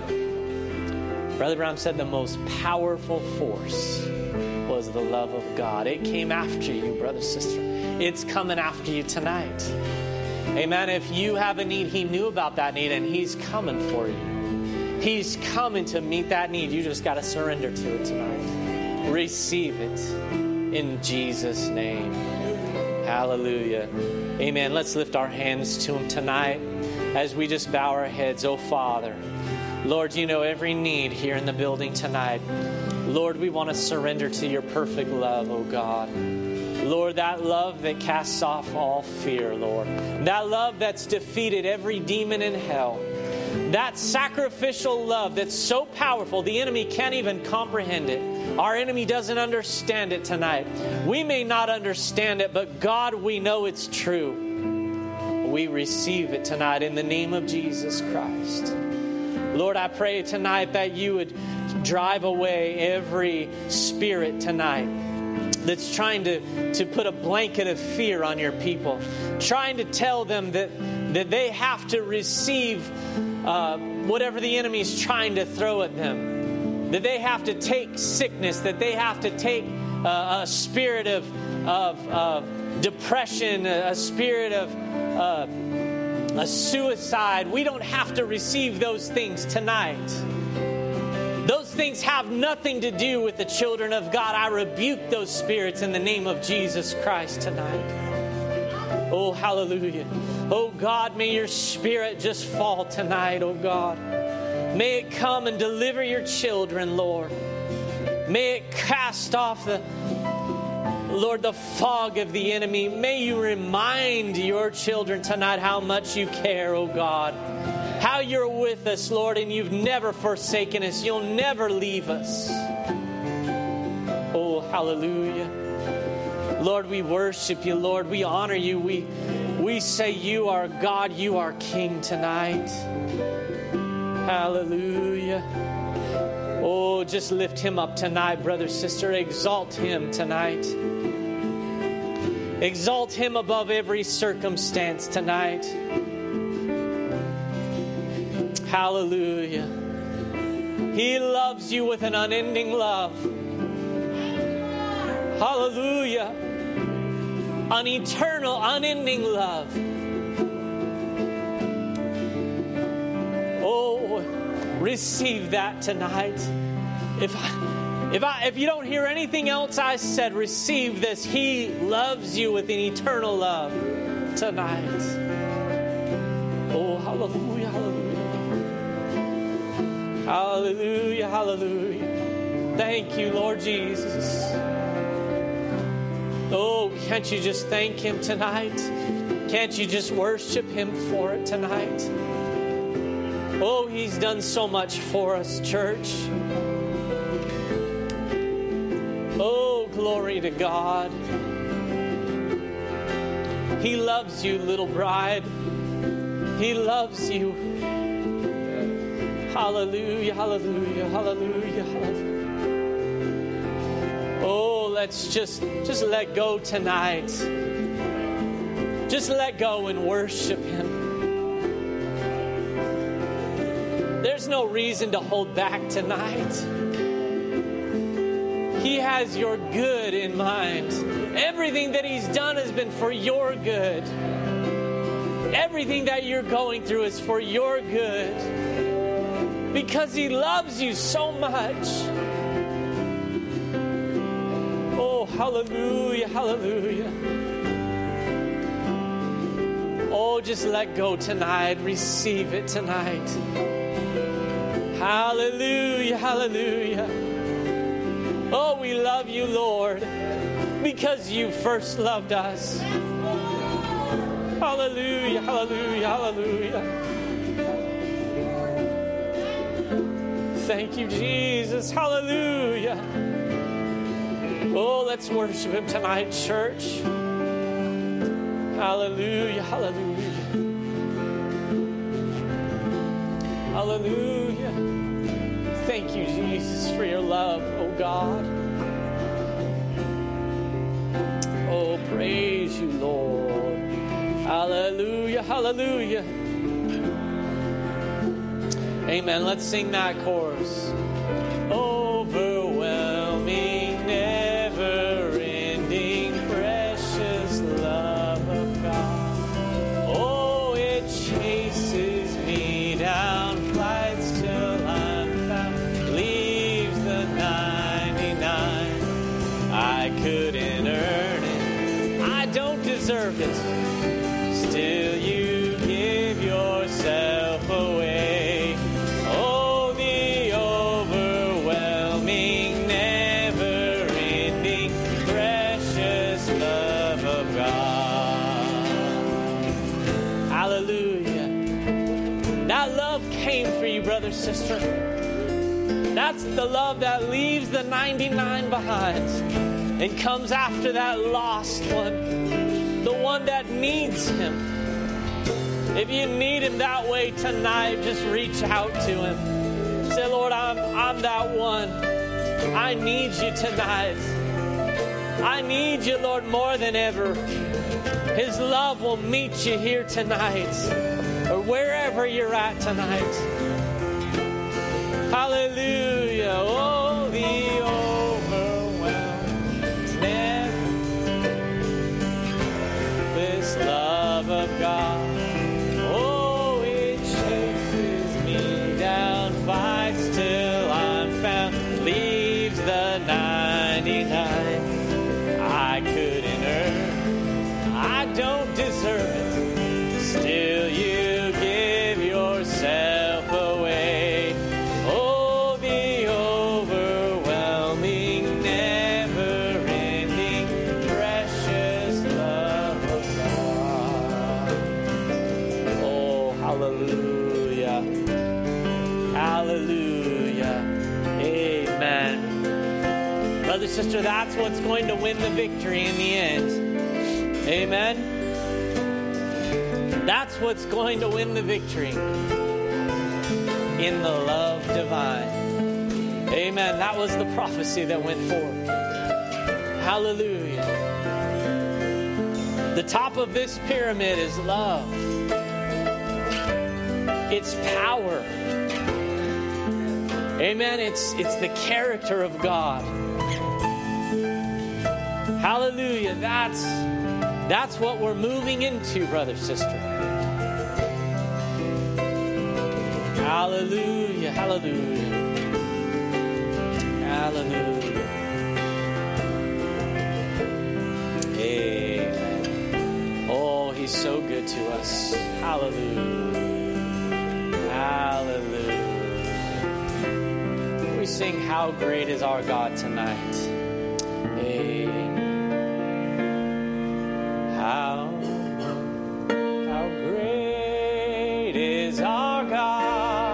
Amen. Brother Brown said the most powerful force was the love of God. It came after you, brother, sister. It's coming after you tonight. Amen. If you have a need, He knew about that need and He's coming for you. He's coming to meet that need. You just got to surrender to it tonight. Receive it in Jesus' name. Hallelujah. Amen. Let's lift our hands to Him tonight as we just bow our heads. Oh, Father, Lord, you know every need here in the building tonight. Lord, we want to surrender to your perfect love, oh God. Lord, that love that casts off all fear, Lord. That love that's defeated every demon in hell. That sacrificial love that's so powerful, the enemy can't even comprehend it. Our enemy doesn't understand it tonight. We may not understand it, but God, we know it's true. We receive it tonight in the name of Jesus Christ. Lord, I pray tonight that you would drive away every spirit tonight that's trying to, to put a blanket of fear on your people, trying to tell them that, that they have to receive uh, whatever the enemy's trying to throw at them, that they have to take sickness, that they have to take uh, a spirit of, of, of depression, a spirit of uh, a suicide. We don't have to receive those things tonight. Those things have nothing to do with the children of God. I rebuke those spirits in the name of Jesus Christ tonight. Oh, hallelujah. Oh, God, may your Spirit just fall tonight, oh, God. May it come and deliver your children, Lord. May it cast off the, Lord, the fog of the enemy. May you remind your children tonight how much you care, oh, God. How you're with us, Lord, and you've never forsaken us. You'll never leave us. Oh, hallelujah. Lord, we worship you, Lord. We honor you. We, we say you are God, you are King tonight. Hallelujah. Oh, just lift him up tonight, brother, sister. Exalt him tonight. Exalt him above every circumstance tonight. Hallelujah. He loves you with an unending love. Hallelujah. An eternal, unending love. Oh, receive that tonight. If I, if I, if you don't hear anything else I said, receive this. He loves you with an eternal love tonight. Oh, hallelujah, hallelujah. Hallelujah, hallelujah. Thank you, Lord Jesus. Oh, can't you just thank him tonight? Can't you just worship him for it tonight? Oh, he's done so much for us, church. Oh, glory to God. He loves you, little bride. He loves you. Hallelujah, hallelujah, hallelujah, hallelujah. Oh, let's just, just let go tonight. Just let go and worship him. There's no reason to hold back tonight. He has your good in mind. Everything that he's done has been for your good. Everything that you're going through is for your good, because He loves you so much. Oh, hallelujah, hallelujah. Oh, just let go tonight. Receive it tonight. Hallelujah, hallelujah. Oh, we love you, Lord, because you first loved us. Hallelujah, hallelujah, hallelujah. Thank you, Jesus. Hallelujah. Oh, let's worship Him tonight, church. Hallelujah, hallelujah. Hallelujah. Thank you, Jesus, for your love, oh God. Oh, praise you, Lord. Hallelujah, hallelujah. Amen. Let's sing that chorus. Overwhelming, never-ending, precious love of God. Oh, it chases me down flights till I'm found. Leaves the ninety-nine. I couldn't earn it. I don't deserve it. Still you give yourself away. Oh, the overwhelming, never-ending, precious love of God. Hallelujah. That love came for you, brother, sister. That's the love that leaves the ninety-nine behind and comes after that lost one, the one that needs Him. If you need Him that way tonight, just reach out to Him. Say, Lord, I'm, I'm that one. I need you tonight. I need you, Lord, more than ever. His love will meet you here tonight or wherever you're at tonight. Hallelujah. Oh, the overwhelming, this love of God. Oh, it chases me down, fights till I'm found, leaves the ninety-nine. I couldn't earn, I don't deserve it. Still you give yourself away. Oh, the overwhelming, never-ending, precious love of God. Oh, hallelujah. Hallelujah. Amen. Brother, sister, that's what's going to win the victory in the end. Amen. That's what's going to win the victory in the love divine. Amen. That was the prophecy that went forth. Hallelujah. The top of this pyramid is love. It's power. Amen. It's, it's the character of God. Hallelujah. That's, that's what we're moving into, brother, sister. Hallelujah, hallelujah, hallelujah. Amen. Oh, He's so good to us. Hallelujah, hallelujah. We sing, how great is our God tonight. Amen. How, how great is our God.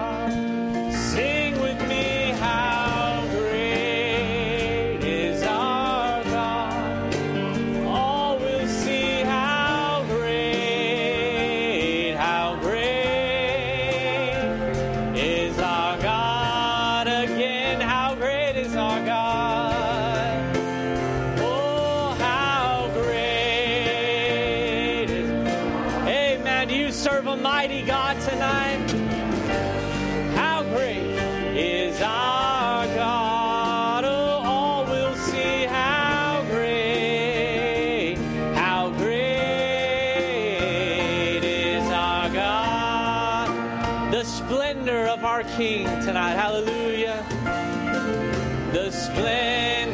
Mighty God tonight. How great is our God? Oh, all will see how great, how great is splendor of our King tonight. Hallelujah. The splendor